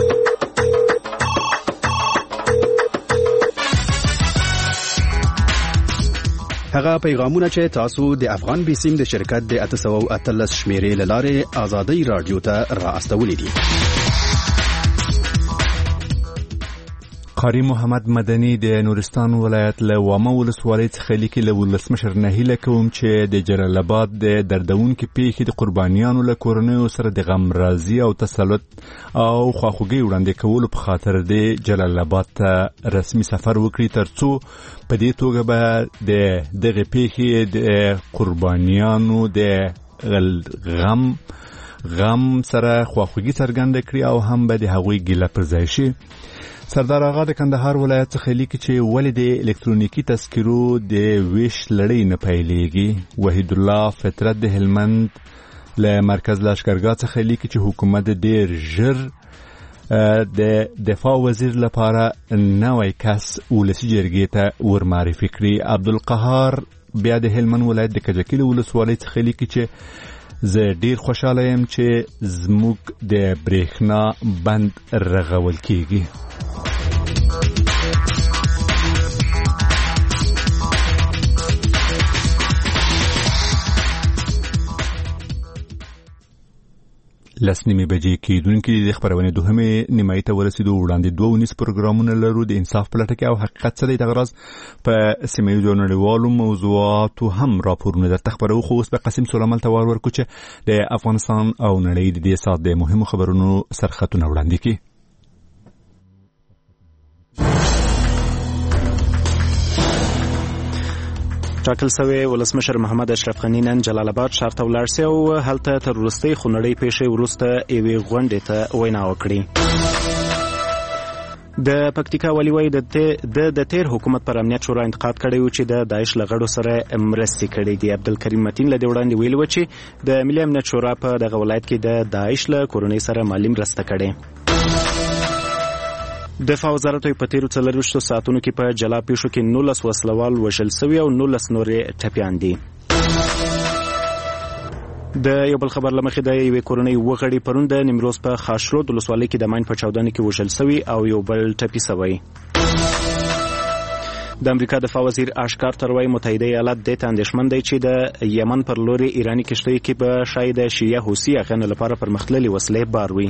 هغه پیغامونه چې تاسو د افغان بیسیم د شرکت د 813 شمیرې لاره آزادۍ رادیو ته را استولې دي. قاری محمد مدني د نورستان ولایت له وامه ولسوالۍ څخه لیکي له ولسمشر نه هیله کوم چې د جلال آباد د دردونکو پیښې د قربانیانو له کورنیو سره د غم رازي او تسلط او خواخوږي وړاندې کولو په خاطر د جلال آباد ته رسمي سفر وکړي ترڅو په دې توګه به د دغه پیښې د قربانیانو د غم سره خواخوږي څرګنده کړي او هم به د هغوی ګیله پر ځای شي. سردار آغا د کندهار ولایت څخه لیکي چې ولې د الکترونیکي تذکرو د ویش لړۍ نه پیلېږي. وحید الله فطرت د هلمند له مرکز لشکرګاه څخه لیکي چې حکومت ډیر ژر د دفاع وزیر لپاره نوی کس ولسی جرګې ته ورمعرفي کړي. عبدالقهار بیا د هلمند ولایت د کجکي ولسوالۍ څخه لیکي چې زه ډیر خوشاله یم چې زموږ د برېښنا بند رغول کیږي. لسنیمې بجې کېدونکې د خبرونې دوهمې نیمایي ته ورسېدو. وړاندې 2 پروګرامونه لرو د انصاف په لټه کې او حقیقت څه دی. دغه راز په سیمه ییزو نړیوالو موضوعاتو هم راپورونه درته خبرو. خو اوس به قاسم سلیمان ته ور ورکړو چې د افغانستان او نړۍ د دې ساعت د مهمو خبرونو سرخطونه وړاندې کړي. ټاکل شوی ولسمشر محمد اشرف غنی نن جلال آباد ښار ته ولاړ شو او هلته تر وروستۍ خونړۍ پیښې وروسته یوې غونډې ته وینا وکړي. د پکتیکا والي وایي د تیر حکومت پر امنیت شورا انتقاد کړی و چې د داعش له غړو سره مرستې کړې دي. عبدالکریم متین له دې وړاندې ویلي و چې د ملي امنیت شورا په دغه ولایت کې د داعش له کورنۍ سره مالي مرسته کړې. دفاع وزارت په تیرو 24 ساعتونو کې په جلا پیښو کې 19 وسلوال وژل شوي او 19 نورې ټپیان دي. د یو بل خبر لمخې د یوې کورنۍ وغړي پرون د نیمروز په خاشرود ولسوالۍ کې د ماین په چاودنه کې وژل شوي او یو بل ټپي شوی. د امریکا دفاع وزیر اشکار تروي متحده ایالات د اندېښمن دی چې د یمن پر لوري ایرانی کشتۍ کې به شاید شیعه حوثي اغنه لپاره پرمختللي وسلې باروي.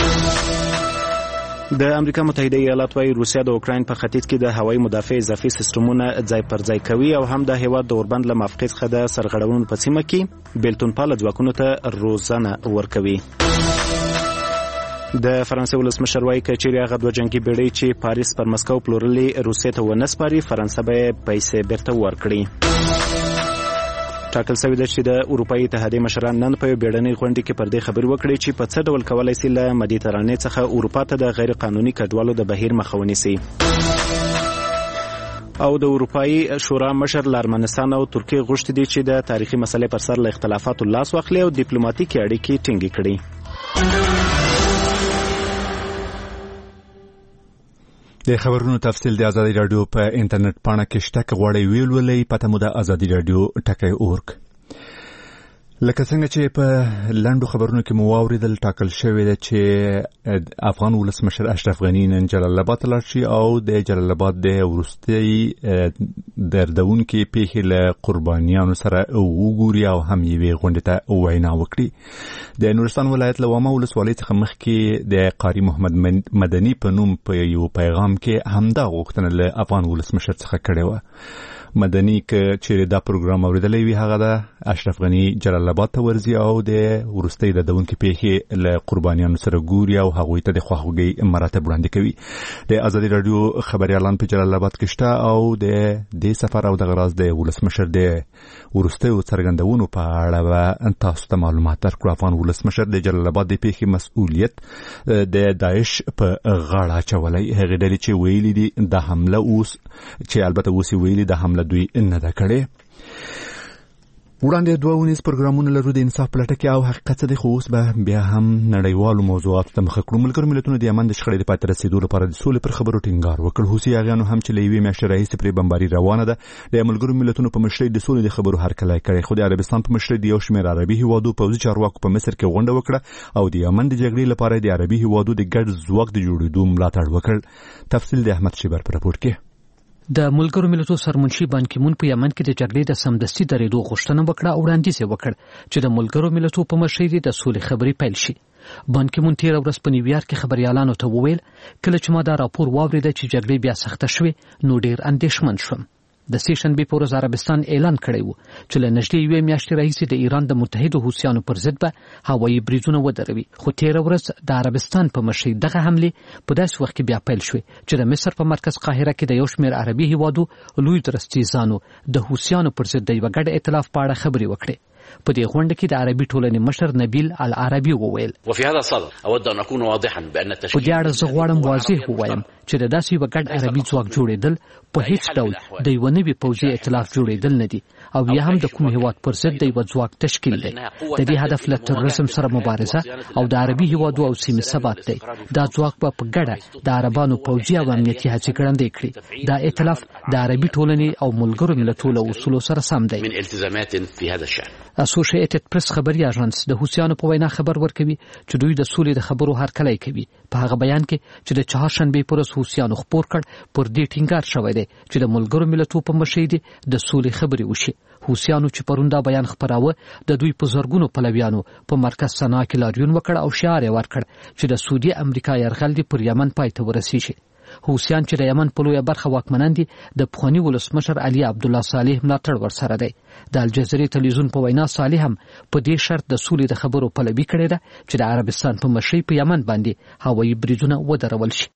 د امریکا متحده ایالات وايي روسیا د اوکراین په ختیځ کې د هوایي مدافع اضافي سیستمونه ځای پر ځای کوي او هم د هیواد د اوربند له موافقت څخه د سرغړونو په سیمه کې بیلتون پال ځواکونو ته روزانه ورکوي. د فرانسې ولسمشر وايي چې هغه دوه جنگي بیړۍ چې پاریس پر مسکو پلورلې روسیې ته ونسپاري فرانسه به پیسې بیرته ورکړي. ټاکل شوی دی چې د اروپایي اتحادیې مشران نن په بیړنۍ غونډه کې پر دې خبرې وکړي چې په څه ډول کولای شي له مدیترانې څخه اروپا ته د غیر قانوني کډوالو د بهیر مخه ونیسي. او د اروپایي شورا مشر له ارمنستان او ترکیې غوښتي دي چې د تاریخي مسلې پر سر له اختلافاتو لاس واخلي او ډیپلوماټیکي اړیکې ټینګې کړي. د خبرونو تفصیل د ازادي رادیو په انټرنیټ پاڼه کې شته. که غواړئ ویلولئ پته مو د ازادي رادیو ټکی.org. لکه څنګه چې په لاندو خبرونو کې مو واوریدل ټاکل شوی دی چې افغان ولسمشر اشرف غنی نن جلال آباد لاړ شي او د جلال آباد د وروستۍ دردونکې پیښې له قربانیانو سره وګوري او هم یې غونډې ته وینا وکړي. د نورستان ولایت له وامه ولسوالۍ څخه مخکې د قاری محمد مدني په نوم په یو پیغام کې همدا غوښتنه له افغان ولسمشر څخه کړې وه. مدني که چیرې دا پروګرام اوریدلی وي هغه د اشرف غنی جلال آباد ته ورځي او د وروستۍ دردونکې پیښې له قربانیانو سره ګوري او هغوی ته د خواخوږۍ مراتب وړاندې کوي. د ازادي رادیو خبريالان په جلال آباد کې شته او د دې سفر او دغه راز د ولسمشر د وروستیو څرګندونو په اړه تاسو ته معلومات درکړو. افغان ولسمشر د جلال آباد د پیښې مسؤلیت د داعش په غاړه اچولی. هغې ډلې چې ویلي دي د حمله اوس چې البته اوس ویلي د حمله دوی نه ده کړې. وړاندې 2 پروګرامونه لرو د انصاف په لټه کې او حقیقت څه دی. خو اوس به بیا هم نړیوالو موضوعاتو ته مخه کړو. ملګرو ملتونو د یمن د شخړې د پای ته رسېدو لپاره د سولې پر خبرو ټینګار وکړ. حوثي اغیانو هم چې له یوې میاشتې راهیسې پرې بمباري روانه ده د ملګرو ملتونو په مشرۍ د سولې د خبرو هرکلی کړی. خو د عربستان په مشرۍ د یو شمېر عربي هیوادو پوځي چارواکو په مصر کې غونډه وکړه او د یمن د جګړې لپاره د عربي هیوادو د ګډ ځواک د جوړېدو ملاتړ وکړ. تفصیل د احمد شیبر په راپور کې. د ملګرو ملتونو سرمنشي بان کی مون په یمن کې د جګړې د سمدستي درېدو غوښتنه وکړه او وړاندیز یې وکړ چې د ملګرو ملتونو په مشرۍ د سولې خبرې پیل شي. بان کی مون تیر ورځ په نیویارک کې خبريالانو ته وویل کله چې ما دا راپور واورید چې جګړې بیا سخته شوه نو ډیر اندېښمن شوم. د سیشنبه په ورځ عربستان اعلان کړی و چې له نږدې یوې میاشتې راهیسې د ایران د متحده حوثیانو پر ضد به هوایي بریدونه ودروي. خو تیر ورځ د عربستان په مشرۍ دغه حمله په داسې وخت کې بیا پیل شوه چې د مصر په مرکز قاهره کې د یو شمېر عربي هیوادو لوی درستیزانو د حوثیانو پر ضد د یو ګډ ائتلاف په اړه خبرې وکړې. په دې غونډه کې د عربي ټولنې مشر نبیل العربي وویل وفي هذا الصدد اود ان اكون واضحا بان التشكيل په دې اړه زه غواړم واضح ووایم چې د داسې یو ګډ عربي ځواک جوړېدل په هیڅ ډول د یو نوي پوځي ائتلاف جوړېدل نه دي او یا هم د کوم هیواد پر ضد د یو ځواک تشکیل دی. د دې هدف له تروریزم سره مبارزه او د عربي هیوادو او سیمې ثبات دی. دا ځواک په ګډه د عربانو پوځي او امنیتي هڅې ګړندې کړي. دا ائتلاف د عربي ټولنې او ملګرو ملتونو اصولو سره سم دی. من التزامات في هذا الشأن. اسوسییټډ پریس خبري اژانس د حوثیانو په وینا خبر ورکوي چې دوی د سولې د خبرو هرکلی کوي. په هغه بیان کې چې د چهارشنبې پر ورځ حوثیانو خبر کړ پر دې ټینګار شوی دی چې د ملګرو ملتونو په مشرۍ د سولې خبرې وشي. حوثیانو چې پروندا بیان خبراوه د دوی په زرګونو پلویانو په مرکز سنا کې لاریون وکړ او شعار یې ورکړ چې د سعودي امریکا یرغل دی پر یمن پای ته ورسیږي. حوثیان چې د یمن په لویه برخه واکمنان دي د پخواني ولسمشر علي عبدالله صالح ملاتړ ورسره دی. د الجزیرې تلویزیون په وینا صالح هم په دې شرط د سولې د خبرو پلوي کړې ده چې د عربستان په مشرۍ په یمن باندې هوایي بریدونه ودرول شي.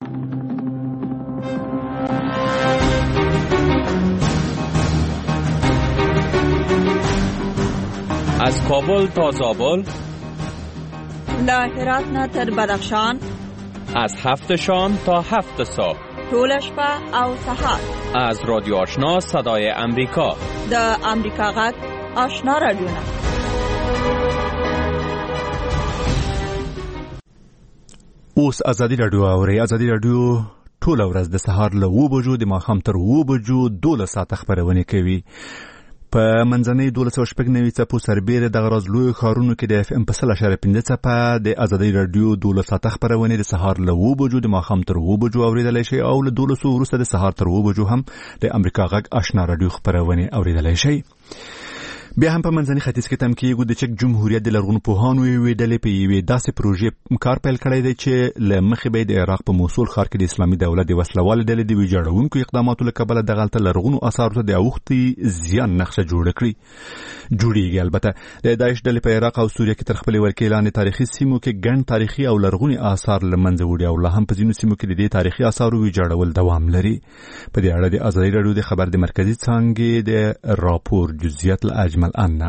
از کابل تا زابل، له هرات نه تر بدخشان، از 7 شام تا 7 صبح، ټول شپه او سهار. از رادیو آشنا صدای امریکا، د امریکا غږ آشنا رادیو. اوس ازادي رادیو اوري. ازادي رادیو ټول ورځ د سهار له 9 بجو د ماښام تر 9 بجو 12 ساعت خبرونه کوي. په منځنۍ 1290 څپو سربېره د غرض لوی ښارونو کې د اف ام په 0.5 څپه د ازادي رادیو 12 ساعت خبرونه د سهار له 9 بجو د ماښام تر 9 بجو اوریدلای شي او له 12 وروسته د سهار تر 9 بجو هم د امریکا غږ آشنا رادیو خبرونه اوریدلای شي. بیا هم په منځني ختیځ کې تم کېږي د چک جمهوریت د لرغونو پوهانو یوې ډلې په یوې داسې پروژې کار پیل کړی دی چې له مخې به د عراق په موصول ښار کې د اسلامي دولت د وسلوالې ډلې د ویجاړونکو اقداماتو له کبله دغلته لرغونو اثارو ته د اوښتي زیان نقشه جوړیږي. البته د داعش ډلې په عراق او سوریه کې تر خپلې ولکې لاندې تاریخي سیمو کې ګڼ تاریخي او لرغوني آثار له منځه وړي او لا هم په ځینو سیمو کې د دې تاریخي آثارو ویجاړول دوام لري. په دې اړه د ازادي رادیو د خبر د مرکزي څانګې د راپور جزئیات له اجمل ان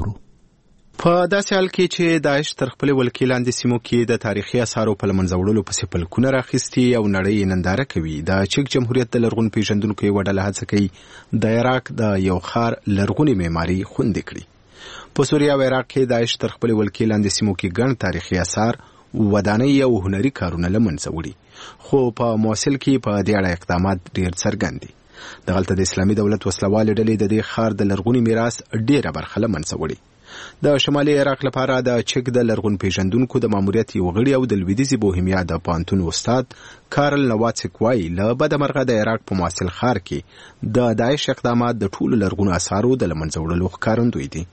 په داسې حال کې چې داعش تر خپل ولکې لاندې سیمو کې د تاریخي آثارو په لمنځه وړلو پسې پلکونه راخیستي او نړۍ ننداره کوي، د چک جمهوریت د لرغون پیژندونکو یوه ډله هڅه کوي د عراق د یو ښار لرغونې معماري خوندي کړي. په سوریه او عراق کې داعش تر خپل ولکې لاندې سیمو کې ګڼ تاریخي آثار، ودانۍ او هنري کارونه له منځه وړي، خو په موصل کې په دې اړه اقدامات ډېر څرګند دي. دغلته د اسلامي دولت وسلوالې ډلې د دې ښار د لرغوني میراث ډېره برخه له منځه وړي. د شمالي عراق لپاره د چک د لرغون پیژندونکو د ماموریت یو غړي او د لویدیځي بوهیمیا د پانتون استاد کارل نواتسک وایي له بدمرغه د عراق په موصل ښار کې د داعش اقدامات د ټولو لرغونو آثارو د له منځه وړلو ښکارندوی دي.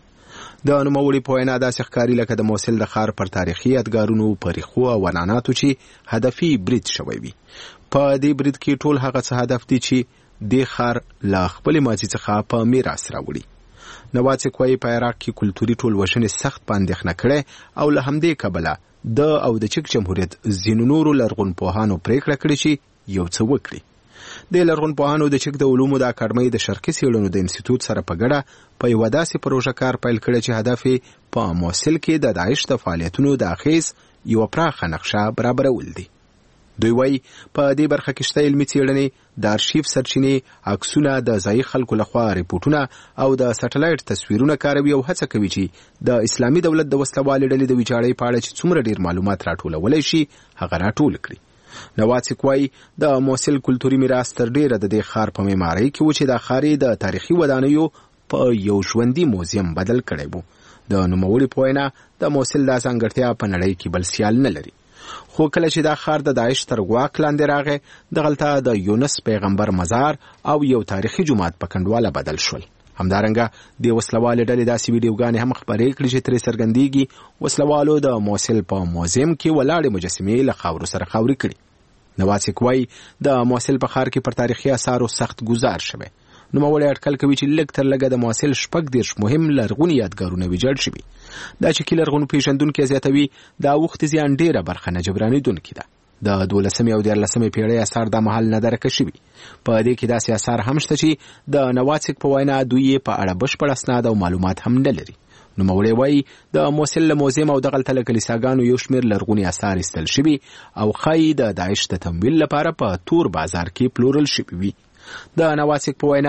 د نوموړي په وینا داسې ښکاري لکه د موصل د ښار پر تاریخي یادګارونو، پریخو او عنعناتو چې هدفي برید شوی وي. په دې برید کې ټول هغه څه هدف دي چې د ښار له خپل ماضي څخه په میراث راوړي. نواتسک وایي په عراق کې کلتوري ټولوژنې سخت په اندېښنه کړی او له همدې کبله د او د چک جمهوریت ځینو نورو لرغون پوهانو پریکړه کړې چې یو څه وکړي. د لرغون پوهانو د چک د علومو د اکاډمۍ د شرقي څېړنو د انسټیټوټ سره په ګډه په یوه داسې پروژه کار پیل کړی چې هدف یې په موصل کې د داعش د فعالیتونو د اغېز یوه پراخه نقشه برابرول دي. دوی وایي په دې برخه کې شته علمي څېړنې، د ارشیف سرچینې، عکسونه، د ځایي خلکو لخوا ریپورټونه او د سټلایټ تصویرونه کاروي او هڅه کوي چې د اسلامي دولت د وسلوالې ډلې د ویجاړۍ په اړه چې څومره ډېر معلومات راټولولی شي هغه راټول کړي. نواتسک وایي د موصل کلتوري میراث تر ډېره د دې ښار په معمارۍ کې و چې دا ښار یې د تاریخي ودانیو په یو ژوندي موزیم بدل کړی و. د نوموړي په وینا د موصل دا ځانګړتیا په نړۍ کې بل سیال نه لري. خو کله چې دا ښار د داعش تر ګواښ لاندې راغی، دغلته د یونس پیغمبر مزار او یو تاریخي جومات په کنډواله بدل شول. همدارنګه د وسلوالې ډلې داسې ویډیوګانې هم خپرې کړي چې ترې څرګندېږي وسلوالو د موصل په موزیم کې ولاړې مجسمې له خاورو سره خاورې کړي. نواتسک وایي د موصل په ښار کې پر تاریخي آثارو سخت ګزار شوی. نوموړی اټکل کوي چې لږ تر لږه د موصل 40 مهم لرغوني یادګارونه ویجاړ شوي. دا چې لرغون پیژندونکي زیاتوي دا وخت زیان ډېره برخه نه جبرانېدونکې ده. د 12مې او 14مې پیړۍ آثار دا مهال نه درکه شوي. په دې کې داسې آثار هم شته چې د نواتسک په وینا دوی په اړه بشپړ اسناد او معلومات هم نه لري. نوموړی وایي د موصل له موزیم او دغلته له کلیساګانو یو شمېر لرغوني آثار ایستل شوي او ښایي د داعش د تمویل لپاره په تور بازار کې پلورل شوي وي. د نواتسک په وینا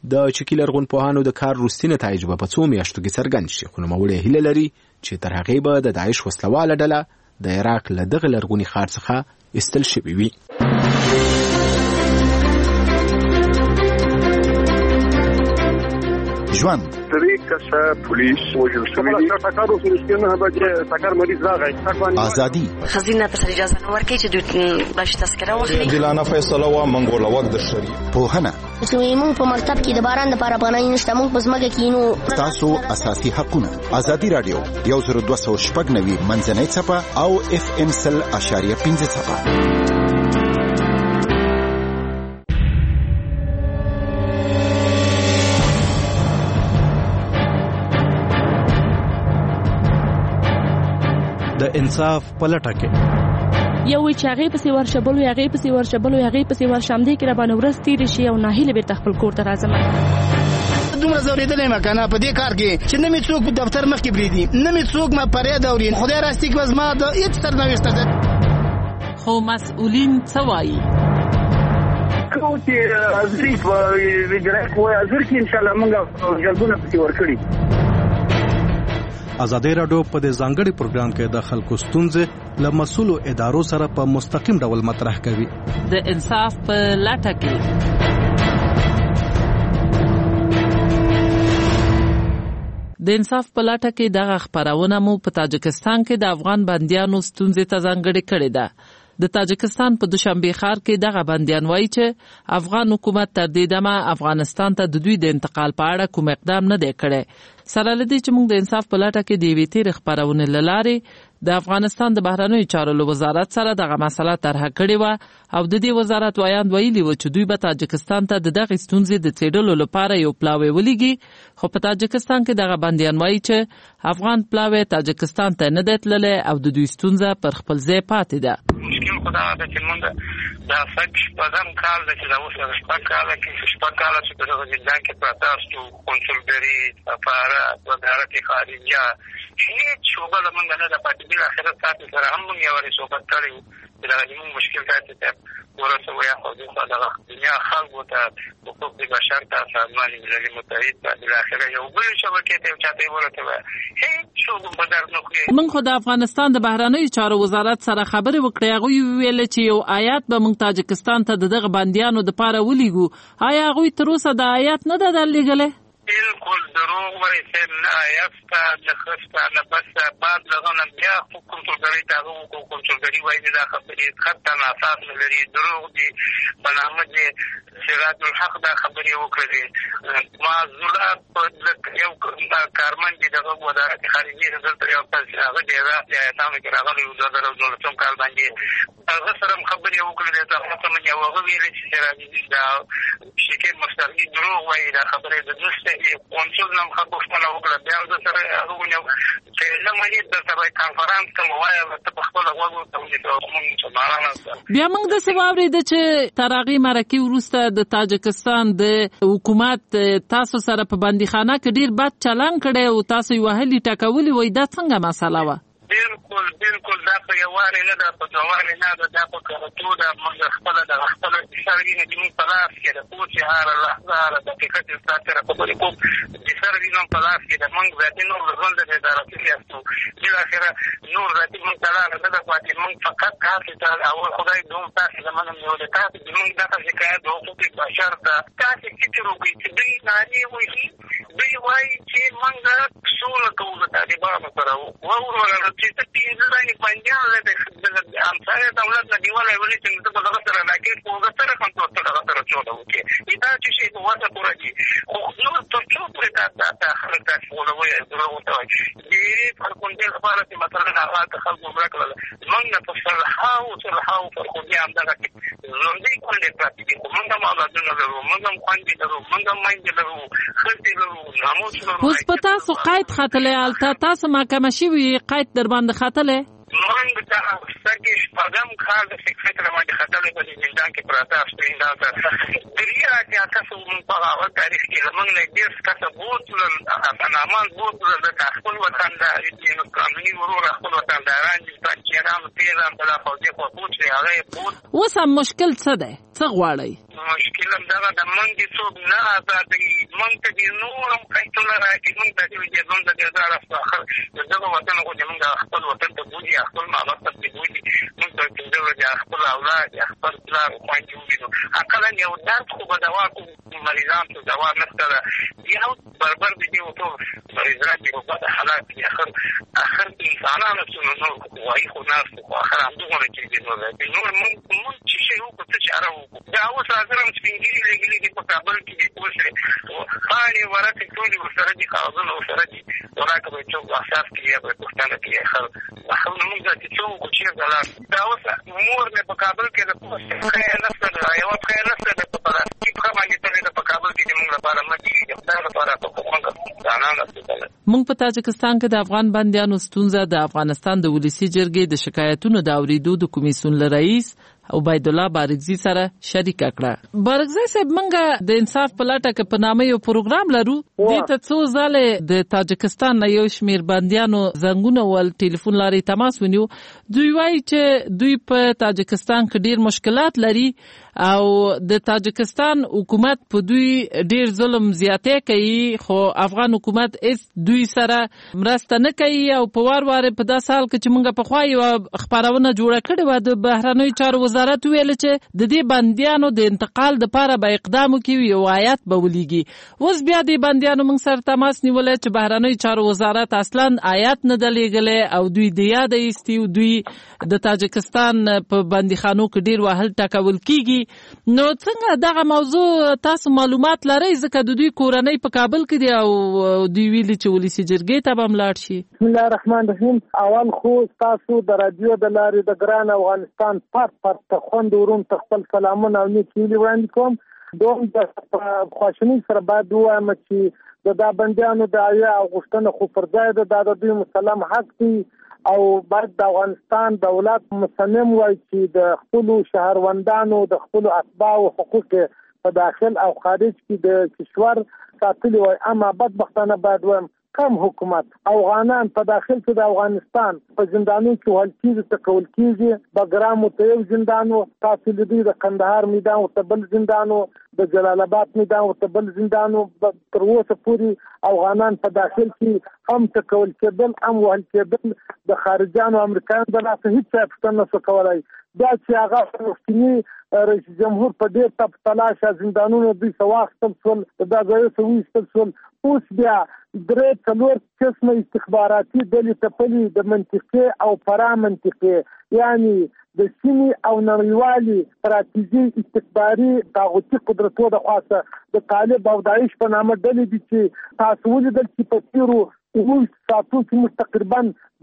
د چکی لرغون پوهانو د کار وروستي نتایج په 2 میاشتو کې څرګند شي، خو نوموړی هیله لري چې تر هغې به د داعش وسلواله ډله د عراق له دغه لرغوني ښار څخه ایستل شوې وي. ژوند پولیس وژل شوی دی. ټکر وسوسینه هغه ټکر مریض راغی. ازادي خزینه ته اجازه نه ورکړي چې دوی باش تذکره واخلي. عادلانه فیصله و منګول وخت د شری پوهنه. چې موږ په مکتب کې د باران لپاره پناه نشته، موږ په ځمکه کې نو تاسو اساسي حقونه. ازادي رادیو 102.9 منځنۍ صفه او FM 100.5 صفه. د انصاف پلټه کې یو چې هغه پسې ورشبلو هغه پسې ورشبلو هغه پسې ورشم دي کې را باندې ورس تیر شي او ناهیله به خپل کور ته راځم. دومره زوریدلې مکنه په دې کار کې چې نه می څوک په دفتر مخ کې بریدي، نه می څوک ما پرې دوري. خدای راستي کې وزما د هیڅ سرنوشت ده. خو مسؤلین څه وایي؟ کوم چې ازري په ویډرک وای ازر کې ان شاء الله موږ جلبونه پسې ورکړي. ازادي رادیو په دې ځانګړي پروګرام کې د خلکو ستونزې له مسؤلو ادارو سره په مستقیم ډول مطرح کوي. د انصاف په لټه کې د انصاف په لټه کې دغه خبرونه مو په تاجکستان کې د افغان بندیانو ستونزې ته ځانګړې کړې ده. د تاجکستان په دوشنبه ښار کې دغه بندیان وایي چې افغان حکومت تر دې دمه افغانستان ته د دوی د انتقال په اړه کوم اقدام نه دی کړی. سره لدی چې موږ د انصاف په لټه کې د یوې تیر خبرونه لاره د افغانستان د بهرنیو چارو وزارت سره دغه مسله طرح کړې و او د دې وزارت وایي و چې دوی به تاجکستان ته دغه ستونزې د څېړلو لپاره یو پلاوی ولېږي، خو په تاجکستان کې دغه بندیان وایي چې افغان پلاوی تاجکستان ته نه دی تللی او د دوی ستونزه پر خپل ځای پاتې ده. مشکل خدا ده چې موږ دا شپږم کال د چې دا اوس شپږ کاله کې چې په دغه ځای کې پراته شو کنسولګري لپاره وزارت خارجه هیڅ شوبه لمنګ نه ده پاتې. بل اخر ساتي سره هم موږ یو صحبت کړی چې دا موږ مشکل راځي ته ورسره ویا خو دغه دنیا خلکو ته حقوق د بشر ته سازمان ملل متحد ته بل اخر یو بل شبکې ته چاته ورته هیڅ شوبه بدر نه کوي. موږ خو د افغانستان د بهرنیو چارو وزارت سره خبرې وکړې، هغه ویل چې یو آیات به موږ تاجکستان ته دغه بندیانو د پاره ولېګو. آیا هغه تر اوسه د آیات نه ده درلېږلې؟ بالکل دروغ وایي چې نه آیات ته د خسته نه بس بعد لغونه بیا کنټرولګری ته هغه کنټرولګری وایي دا خبرې خطا نه اساس نه لري، دروغ دي. بنامه دي سراج الحق دا خبرې وکړي. معذورات یو کارمن دي دغه وزارت خارجه دلته یو هغه دی راځي کې راغلی و 2012 کال باندې هغه سره خبرې وکړي دا څه نه یو هغه ویل چې سراج دا شکه مستقلی دروغ وایي دا خبرې د دوسته کونسل نام خبر خپل وکړه بیا د سره هغه ونیو چې نه مې د سبا کانفرنس کوم وایي په خپل وګړو ته بیا موږ د سواوري د چې ترغی مرکه ورسته د تاجکستان د حکومت تاسو سره په بندیخانه کې ډیر بد چلن کړي او تاسو یو هلي ټکولي وای دا څنګه مسله و؟ بالکل دا په یواري نه ده په دواري نه ده دا په کارتو ده. موږ خپل د خپل سروینه د موږ په لاس کې ده پوهې هر لحظه د دقیقه سره خبرې کوم د سروینه په لاس کې ده. موږ ذاتي نور ژوند د ادارې یاستو بل اخره نور ذاتي موږ تعالی نه ده پاتې. موږ فقط کار ته او خدای دوم تاسو زمونږ یو د تاسو د موږ دغه شکایت د حقوق بشر ته تاسو فکر وکړئ چې دوی ناري وایي دوی وایي چې موږ سوله کوو د طالبانو سره وورو چې ته پینځه ځای پنځه د امثال دولت نه دیواله ولې چې د دغه سره راکې په سره کنټرول سره سره چوله وکړي دا چې شي په واسه پورا دي خو نو ته څو پرې تا خلک تاسو ولوي درو ته دې پر کومه لپاره چې مثلا هغه خلکو مرکل موږ په صلحاو پر کومه هم دغه زوندې کولې پاتې دي موږ هم اولادونه لرو موږ هم خوندې لرو موږ هم ماینځ لرو خلک لرو ناموس لرو. اوس په تاسو قید خاتله الته تاسو محکمه شي وي قید در باندې خاتله موږ دا څنګه شپږم کال د فکر باندې خاتله په زندان کې پراته استین دا دریا چې تاسو موږ په هغه تاریخ کې موږ نه ډیر څه بوتل افغانان بوتل د خپل وطن د قانوني ورور خپل وطن د رانجي پنځیران پیران په لافو دي خو څه هغه بوت اوس هم مشکل څه ده څه غواړي مشکل هم دغه د منډې څوک نه ازادوي، موږ ته دې نور هم قیدونه راکړي، موږ ته دې وایي ژوند د دې ځای په آخر د دغه وطن غوندې موږ خپل وطن ته بوځي، خپل ماما ته دې بوځي، موږ ته پنځه ورځې خپل اولاد یا خپل پلار او خویندې ووینو. اقلا یو درد خو به دوا کوو، مریضان ته دوا نشته ده، یو بربر دې دې ټول مریضان دې په بده حالات دي. اخر انسانانو څه نو وایي خو ناست خو اخر همدغونه کېږي. نور موږ چې شی وکړو څه چاره وکړو. دا اوس حاضر هم سپین ږیري لګېلي دي په کابل کې دي، اوس پاڼې ورقې ټولې ورسره دي، کاغذونه ورسره دي، ولاکه به یې څوک احساس کړي یا به یې پوښتنه کړي. خو نمونږ داسې څه وکړو چېرته لاړ. دا اوس مور مې په کابل کې د پښه یې نشته ده، یوه پښه یې نشته ده، په پلاستیک پښه باندې تللې ده په کابل کې. زموږ لپاره مه کېږي، د خدای لپاره په خوږه ځانان رسېدلی. موږ په تاجکستان کې د افغان بندیانو ستونزه د افغانستان د ولسي جرګې د شکایتونو د اورېدو د کمیسیون له رئیس عبید الله بارګزي سره شریکه کړه. بارګزي صاحب، موږ د انصاف په لټه کې په نامه یو پروګرام لرو. دې ته څو ځله د تاجکستان نه یو شمېر بندیانو زنګونه ول ټلیفون لارې تماس ونیو. دوی وایي چې دوی په تاجکستان کې ډېر مشکلات لري او د تاجکستان حکومت په دوی ډېر ظلم زیاتې کوي، خو افغان حکومت هیڅ دوی سره مرسته نه کوي. او په وار وار په داسې حال کې چې موږ پخوا یوه خپرونه جوړه کړې وه، د بهرنیو چارو وزارت ویل چې د دې بندیانو د انتقال دپاره به اقدام وکړي، یو آیات به ولیږي. اوس بیا دې بندیانو موږ سره تماس نیولی چې بهرنیو چارو وزارت اصلا آیات نه ده لیږلی او دوی د یاده ایستي، دوی د تاجکستان په بندیخانو کې ډېر وهل ټکول کیږي. نو څنګه دغه موضوع تاسو معلومات لرئ؟ ځکه د دوی کورنۍ په کابل کې دي او دوی ویلي چې ولسي جرګې ته به هم لاړ شي. بسم الله الرحمن الرحیم. اول خو تاسو د رادیو د لارې د ګران افغانستان پات ته خوند ورون ته خپل سلامونه او نیک هیلې وړاندې کوم. دوم د خواشینۍ سره باید ووایم چې د دا بندیانو د حیا او غوښتنه خو پر ځای ده، دا د دوی مسلم حق دی او باید د افغانستان دولت مصمم وای چې د خپلو شهروندانو د خپلو اتباعو حقوق په داخل او خارج کې د کشور ساتلي وای. اما بدبختانه باید وایم کم حکومت افغانان په داخل کې د افغانستان په زندانو کې وهل کېږي، تکول کېږي. بګرامو ته یو زندان و، تاسو لیدئ د کندهار میدان ورته بل زندان و، د جلال آباد میدان ورته بل زندان و. تر اوسه پورې افغانان په داخل کې هم تکول کېدل هم وهل کېدل. د خارجانو امریکایانو د لاسه هېڅ څه پوښتنه نشو کولی. دا چې هغه مخکني رئیس جمهور په ډېر تپ تلاشه زندانونو دوی څه واخیستل شول، دا ځایونه څه وایستل شول. اوس بیا 3-4 قسمه استخباراتي ډلې تپلي د منطقې او فرا منطقې، یعنی د سیمې او نړیوالي ستراتیژي استخباري طاغوتي قدرتونو د خاصه د طالب او داعش په نامه ډلې دي چې تاسو ولیدل چې په تیرو 9 ساعتو کې تقریبا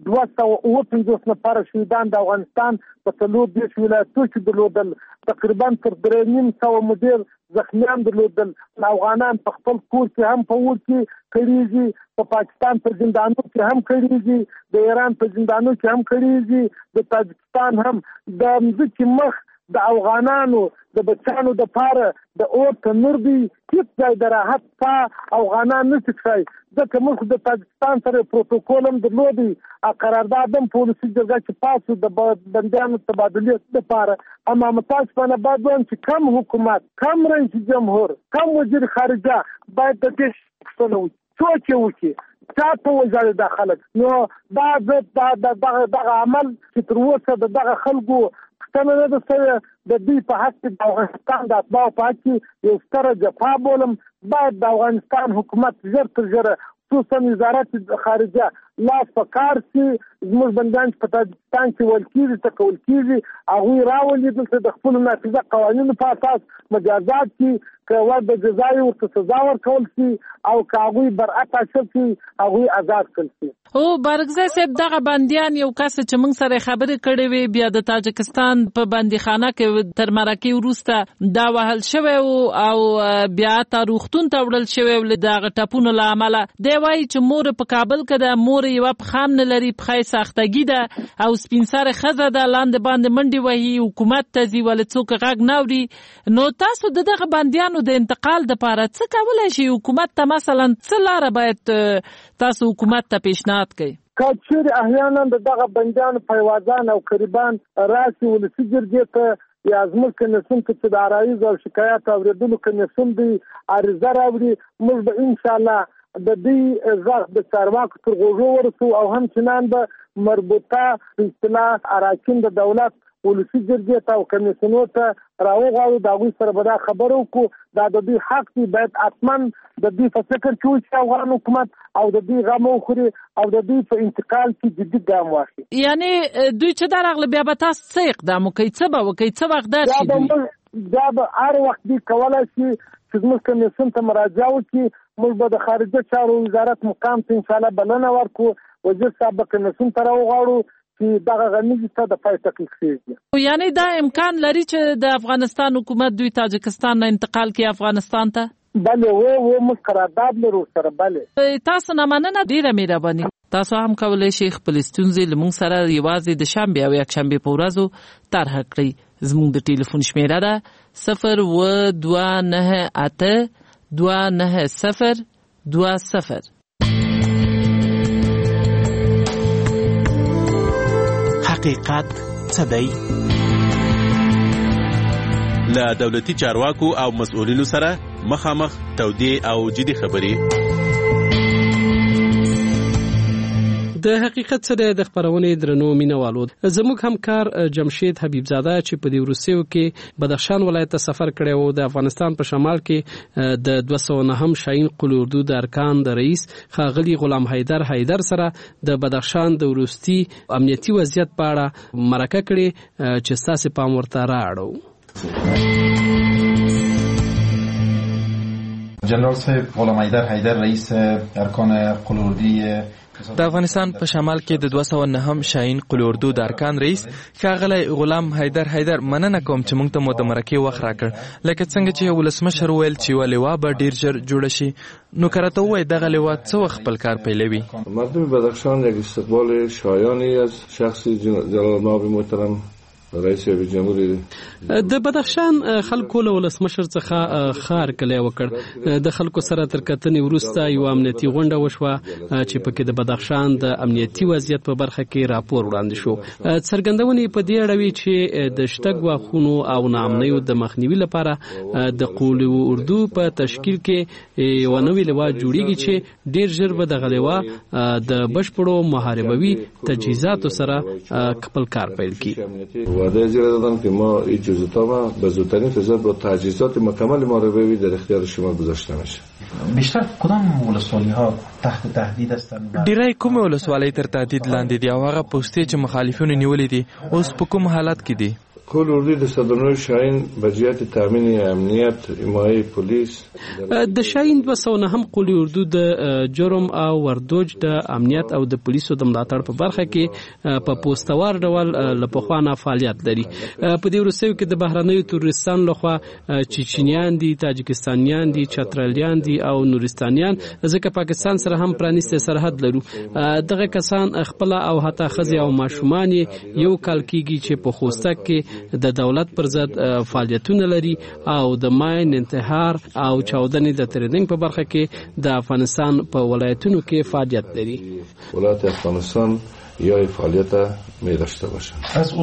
250 نفر شهیدان د افغانستان په 30 ولایتونو کې درلودل، تقریبا تر 300 مدیر زخمیان درلودل. افغانان په خپل کور کې هم په اور کې کړيږي، په پاکستان په زندانو کې هم کړيږي، د ایران په زندانو کې هم کړيږي، د تاجکستان هم. د مځکې مخ د افغانانو د بچانو د پاره د اور تنور دی، هیڅ ځای د راحت په افغانان نشي کړی. ځکه موږ د تاجکستان سره پروتوکول هم درلودی، قرارداد هم په ولسي جرګه کې پاسو د بندیانو تبادلې لپاره. اما متاسفانه باید وایم چې کم حکومت، کم رئیس جمهور، کم وزیر خارجه باید د دې پوښتنه وکړي، څوک یې وکړي، چا په وژاړي دا خلک. نو دا دغه عمل چې تر اوسه د دغه خلکو پوښتنه نه ده سوې، د دوی په حق کې د افغانستان د اتباعو په حق کې یو ستره جفا بولم. باید د افغانستان حکومت ژر تر ژره خصوصا وزارت خارجه لاس په کار شي. زموږ بندیان په تاجکستان کې وهل کېږي، تکول کېږي، هغوی راولي دلته د خپلو نافذه قوانینو په اساس مجازات کړي، که ورته جزا یې ورته سزا ورکول شي او که هغوی برأت حاصل کړي هغوی آزاد کړل شي. او بارګزی صاحب، دغه بندیان یو کس چې موږ سره خبرې کړې وې بیا د تاجکستان په بندیخانه کې تر مرکې وروسته دا وهل شوی او بیا تا روغتون ته وړل شوی و دغه ټپونو له امله. دی وایي چې مور په کابل کې ده، مور یوه پښه هم نه لري، پښه یې ساختګي ده او سپین سرې ښځه ده، لاندې باندې منډې وهي، حکومت ته ځي ولې څوک غږ نه اوري. نو تاسو د دغه بندیانو د انتقال دپاره څه کولی شي؟ حکومت ته مثلا څه لاره باید تاسو حکومت ته پیشنهاد کوي؟ که چیرې احیانا د دغه بندیانو پیوازان او قریبان راشي ولسي جرګې ته یا زموږ کمیسیون چې د عرایض او شکایات اوریدلو کمیسیون دی عریضه راوړي، موږ به انشاءالله د دې غږ د چارواکو تر غوږو ورسو او همچنان به مربوطه په اصطلاح اراکین د دولت ولسی جرګې ته او کمیسیونو ته راوغواړو، د هغوی سره به دا خبره وکړو دا د دوی حق دی، باید حتما د دوی په فکر کې وي چې افغان حکومت او د دوی غم وخوري او د دوی په انتقال کې جدي ګام واخلي. یعنی دوی چې درغله بیا به تاسو څه اقدام وکړئ، څه به وکړئ، څه وخت شي دا به هر وخت دی کولای شي چې زموږ کمیسیون ته مراجعه وکړي. موږ به د خارجه چارو وزارت مقام ته انشاءالله بلنه ورکړو، وزیر صاحب به کمیسیون ته راوغواړو چې دغه غمیزې ته د پای ټکی کېږي. یعنی دا امکان لري چې د افغانستان حکومت دوی تاجکستان نه انتقال کړي افغانستان ته؟ بله و موږ قرارداد لرو سره. بله تاسو نه مننه، ډیره مهرباني. تاسو هم کولی شئ خپل ستونزې له موږ سره یوازې د شنبې او یکشنبې په ورځو طرح کړئ. زموږ د ټلیفون شمیره ده 029829020. حقیقت څه دی؟ له دولتي چارواکو او مسؤلینو سره مخامخ تودې او جدي خبرې. د حقیقت سره د خبرونې درنو مینوالو، زموږ همکار جمشید حبیب زاده چې په دې وروستیو کې بدخشان ولایت ته سفر کړی و، د افغانستان په شمال کې د 209 شاهین قل اردو د ارکان د رئیس ښاغلي غلام حیدر سره د بدخشان د وروستي امنیتي وضعیت په اړه مرکه کړې چې ستاسو پام ورته رااړو. جنرال صاحب غلام حیدر رئیس ارکان قل اردو د افغانستان په شمال کې د 209 شاهین قل اردو د ارکان رئیس ښاغلی غلام حیدر مننه کوم چې موږ ته مو د مرکې وخت راکړ. لکه څنګه چې ولسمشر وویل چې یوه لوا به ډیر ژر جوړه شي، نو که راته ووایي دغه لوا څه وخت خپل کار پیلوي؟ مردم بدخشان یک استقبال شایانی از شخص جلال مآب محترم رئیس جمهوریت د بدخشان خلکو له ولسمشر څخه خار کلی وکړ. د خلکو سره تر کتنې وروسته یو امنیتي غونډه وشوه چې پکې د بدخشان د امنیتي وضعیت په برخه کې راپور وړاندې شو. څرګندونې په دې اړه وی چې د شته ګواښونو او ناامنیو د مخنیوي لپاره د قول اردو په تشکیل کې یو نوې لوا جوړیږي چې ډیر ژر به دغه لوا د بشپړو محاربوي تجهیزاتو سره خپل کار پیل کړي. وعده زیاده دادن که ما این جزئیات ما به زودترین فرصت با تجهیزات مکمل محاربوی در اختیار شما گذاشته میشه. بیشتر کدام ولسوالی ها تحت تهدید هستند؟ ډیری کومه ولسوالۍ تر تهدید لاندې دي او هغه پوستې چې مخالفینو نیولې دي اوس په کوم حالت کې دي؟ قل اردو د 209 شاهین به جهت تامین امنیت حمایه پولیس د شاهین 209 قل اردو د جرم او وردوج د امنیت او د پولیسو د ملاتړ په برخه کې په پوستوار ډول لپخوانه فعالیت لري. په دې وروستیو کې د بهرنیو تروریستانو لخوا چچنیان دي، تاجکستانیان دي، چترالیان دي او نورستانیان، ځکه پاکستان سره هم پرانیسته سرحد لرو. دغه کسان خپل او حتی خزي او ماشومان یو کال کېږي چې په خوسته کې د دولت پر ضد فعالیتونه لري او د ماین انتحار او چاودنې د ترننګ په برخه کې د افغانستان په ولایتونو کې فعالیت لري. ولایت افغانستان یا فعالیت می داشته باشند. از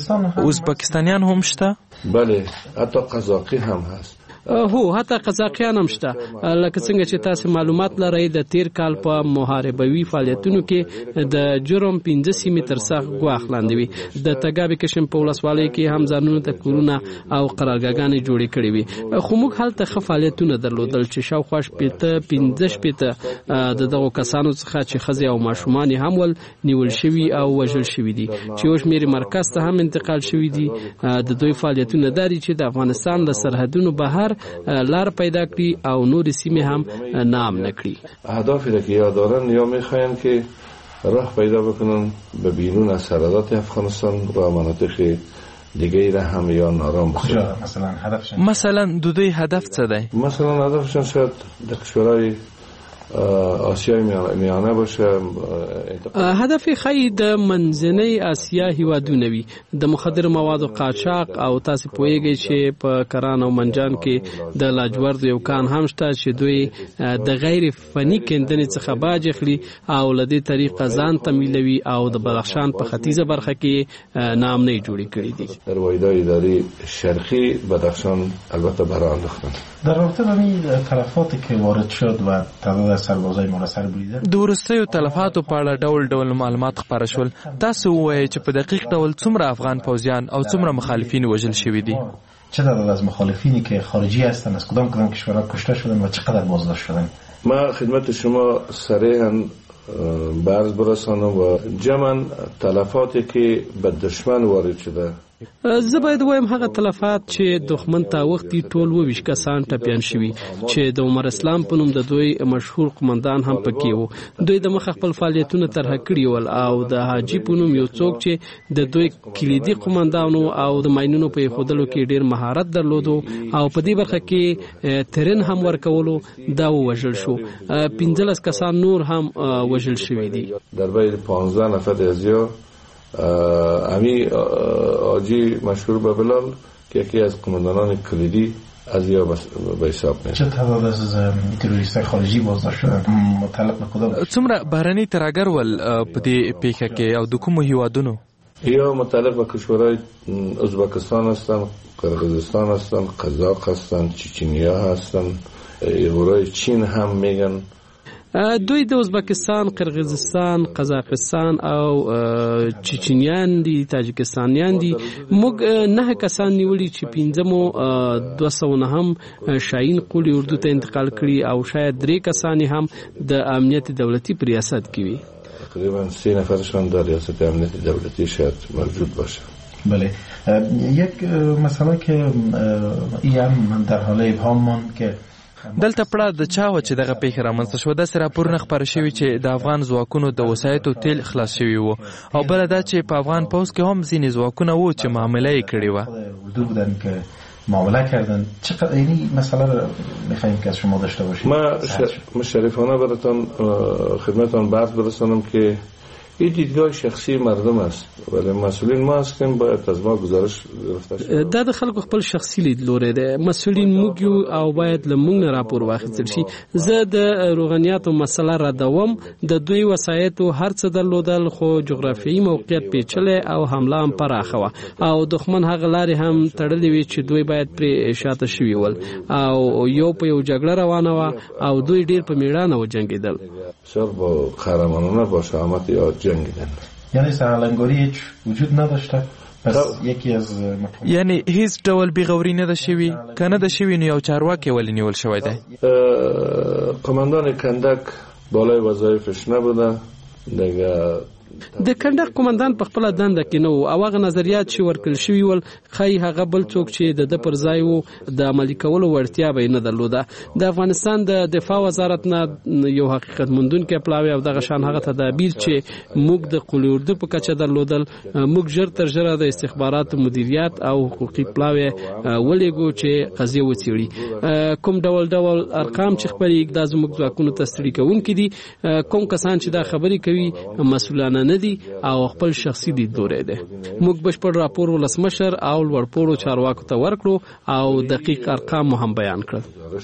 ازبکستانیان هم شته؟ بله، حتی قزاقی هم هست. هو حتی قزاقیان هم شته. لکه څنګه چې تاسو معلومات لرئ د تیر کال په محاربوي فعالیتونو کې د جرم 15 سیمې تر څنګ ګواښ لاندې وي. د تګابي کشم په ولسوالۍ کې هم ځانونو ته کورونه او قرارګاګانې جوړې کړې وي. خو موږ هلته ښه فعالیتونه درلودل چې شاوخوا 15 دغه کسانو څخه چې ښځې او ماشومان هم ول نیول شوي او وژل شوي دي چې یو شمېر مرکز ته هم انتقال شوي دي. د دوی فعالیتونه داري چې د افغانستان له سرحدونو بهر لار پیدا کړي او نور سیمه هم نام نکړي. اهدافی را که دارن یا میخواین که راه پیدا بکنن به بیرون از سرحدات افغانستان و مناطق دیگه را هم یا نارام بسازن. مثلا دوی هدف څه دی؟ مثلا هدفشان شاید در کشورهای آسیای میانه باشه. هدف خی د منځنۍ آسیا هیوادونه وي د مخدر موادو قاچاق او تاسو پوهیږئ چې په کران او منجان کې د لاجورد یو کان هم شته چې دوی د غیر فني کندنې څخه باج اخلي او لدې طریقه ځان تمویلوي او د بدخشان په ختیځه برخه کې نامنۍ جوړې کړې دي. در واحدهای اداری شرقی بدخشان البته برای انداختن. در رابطه با این تلفاتی که وارد شد و تعداد سربازای ما را سر بریده د وروستیو تلفاتو په اړه ډول معلومات خپاره شول. تاسو ووایئ چې په دقیق ډول څومره افغان پوځیان او څومره مخالفین وژل شوي دي؟ چه تعداد از مخالفینی که خارجی هستند از کدام کشورها کشته شدند و چقدر بازداشت شدند؟ ما خدمت شما صریحاً برز برسانم و جمعاً تلفاتی که به دشمن وارد شده. زه باید وایم هغه تلفات چې دښمن ته وختي ټول 22 کسان ټپیان شوي چې د عمر اسلام په نوم د دوی مشهور قومندان هم پکې وو. دوی د مخ خپل فعالیتونه طرح کړي ول او د حاجی په نوم یو څوک چې د دوی کلیدي قومندانو او د ماینونو په خودلو کې ډیر مهارت درلودو او په دې برخه کې ترن هم ورکولو دا وژل شو. 15 کسان نور هم وژل شوي دي. در بین 15 نفر ازیا امی آجی مشهور به بلال که یکی از قماندانان کلیدی از یا به حساب میاد. چه تعداد از تروریستای خارجی بازداشت شدن متعلق به کدام؟ څومره بهرني ترهګر ول په دې پیښه کې او د کومو هیوادونو؟ یا متعلق به کشورهای ازبکستان هستند، قرقیزستان هستند، قزاق هستند، چچنیا هستند، ایغورای چین هم میگن. دوی د ازبکستان، قرغیزستان، قزاقستان او چچنیان دي، تاجکستانیان دي. موږ 9 کسان نیولي چې 209 هم شاهین قولی اردو ته انتقال کړي او شاید 3 کسان هم د امنیت دولتي په ریاست کې وي. تقریبا 3 نفرشان در ریاست امنیت دولتی شاید موجود باشه. بله، یک مسئله که من در حال ابهام ماند که دلته پړه د چا و چې دغه پیښه رامنځته شوه. داسې راپورونه خپاره شوي چې د افغان ځواکونو د وسایطو تیل خلاص شوي وو او بله دا چې په افغان پوځ کې هم ځینې ځواکونه وو چې معامله یې کړې وه. اردو بودن که معامله کردن. چقدر یعنی مسئله رو میخواییم که از شما داشته باشیم. ما شریفانه براتون خدمتان برد برسانم که این دیدگاه شخصی مردم است ولی مسئولین ما هستیم باید از ما گزارش گرفته شد. دا د خلکو خپل شخصي لیدلوری دی. مسئولین موږ یو او باید له موږ نه راپور واخیستل شي. زه د روغنیاتو مسله ردوم. د دوی وسایطو هر څه درلودل خو جغرافیایي موقعیت پیچلی او حمله هم پراخه وه او دښمن هغه لارې هم تړلې وې چې دوی باید پرې شاته شوي ول او یو په یو جګړه روانه وه او دوی ډیر په میړانه وجنګېدل. بسیار با قهرمانانه با شهامت جنگیدن. یعنی سرلنگاری هیچ وجود نداشته؟ پس یکی از یعنی هیڅ ډول بیغوري نه ده شوي؟ که نه ده شوي نو یو چارواکی ولې نیول شوی دی؟ قماندان کندک بالای وظایفش نبوده. دیگه د کندک قومندان په خپل دنده کې نه وو او هغه نظریات چې ورکړل شوي ول خی هغه بل څوک چې د پر ځای وو د عملي کولو وړتیا به نه درلوده. د افغانستان د دفاع وزارت نه یو حقیقت موندونکی پلاوی او دغه شان هغه تدابیر چې موږ د قولی اردو په کچه درلودل موږ ژر تر ژره د استخباراتو مدیریت او حقوقي پلاوی ولېږو چې قضیه وڅېړي. کوم ډول ارقام چې خپرېږي دا زموږ ځواکونو ته ستړي کوونکي دي. کوم کسان چې دا خبرې کوي مسؤلانه نه دي او خپل شخصي لیدلوری دی. موږ بشپړ راپور ولسمشر او لوړپوړو چارواکو ته ورکړو او دقیق ارقام هم بیان کړل.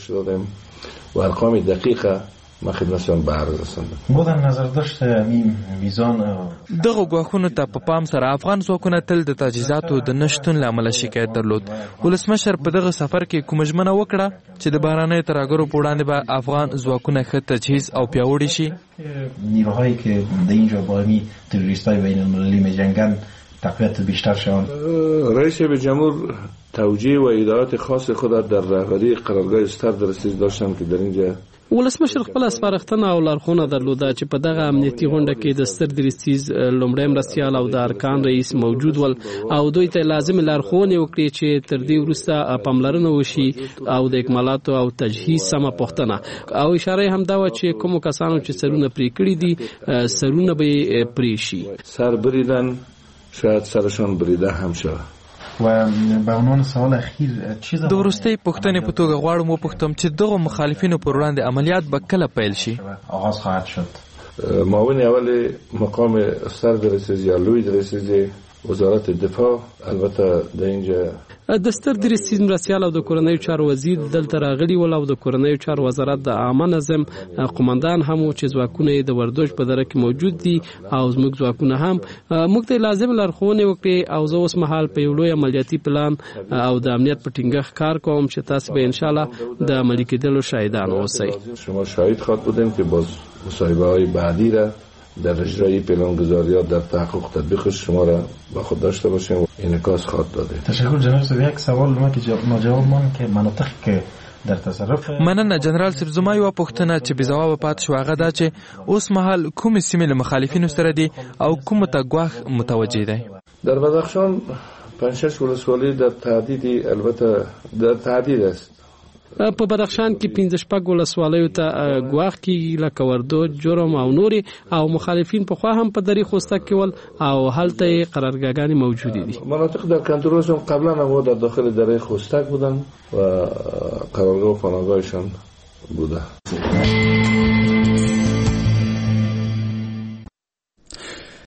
و ارقام دقیقه ما خدمتشان برز رساندم. بودن نظر داشته میزان دغه غواخونو ته په پام سره افغان ځواکونه تل د تجهیزاتو د نشتون له امله شکایت درلود. ولسمشر په دغه سفر کې کوم ژمنه وکړه چې د بهرنیو ترهګرو په وړاندې به افغان ځواکونه ښه تجهیز او پیاوړي شي. نیروهایی که در اینجا با این تروریستای بین المللی می‌جنگند تقویت بیشتر شوند. رئیس جمهور توجیه و ایدئات خاص خود در رهبری قرارگاه استر درستیز داشتن که در اینجا ولسمشر خپل سپارښتنه او لارښوونه درلوده چې په دغه امنیتي غونډه کې د ستر درستیز لومړی مرستیال او د ارکان رئیس موجود ول او دوی ته لازم لارښوونې وکړي چې تر دې وروسته پاملرنه وشي او د اکمالاتو او تجهیز سمه پوښتنه او اشاره هم دا و چې کوم کسانو چې سرونه پرې کړي دي سرونه به پرې شي. سر بریدن شاید سرشان بریده هم شود. و به عنوان سوال اخیر چیز د وروستۍ پوښتنې په توګه غواړم وپوښتم چې دغه مخالفینو پر وړاندې عملیات به کله پیل شي؟ آغاز خواهد شد. معاون اول مقام سردرسیز یا لوی درسیز وزارت دفاع البته د اینجا د ستر درسیز مرسیال او د کورنیو چارو وزیر دلته راغلي ول او د کورنیو چارو وزارت د عامه نظم قومندان هم چې ځواکونه د وردوج په دره کې موجود دي او زموږ ځواکونه هم موږ ته لازم لارښوونې وکړي او زه اوس مهال په یو لوی عملیاتي پلان او د امنیت په ټینګښت کار کوم چې تاسو به ان شاء الله د عملی کېدلو شاهدان اوسئ. شما شاهد خواهد بودیم که باز مصاحبه‌های بعدی را در اجرای پلانگذاریات در تحقق تطبیقش شما را با خود داشته باشیم و انعکاس خواهد داده. تشکر جناب صاحب. یک سوال ما که ناجواب ماند که مناطق که در تصرف مننه جنرال صاحب. زما یو پوښتنه چې بې ځوابه پاتې شو هغه دا چې اوس مهال کومې سیمې له مخالفینو سره دي او کومو ته ګواښ متوجه دی؟ در بدخشان 5-6 ولسوالۍ در تهدید البته در تهدید است. په بدخشان کې 15 ولسوالیو ته ګواښ کیږي لکه وردوج، جرم او نوري او مخالفین په خوا هم په دری خوسته کې ول او هلته قرارګاهګانې موجودې دي. مناطق در کنترل هم قبلا هم در داخل دره خوسته بودن و قرارگاه و پناهگاهشان بوده.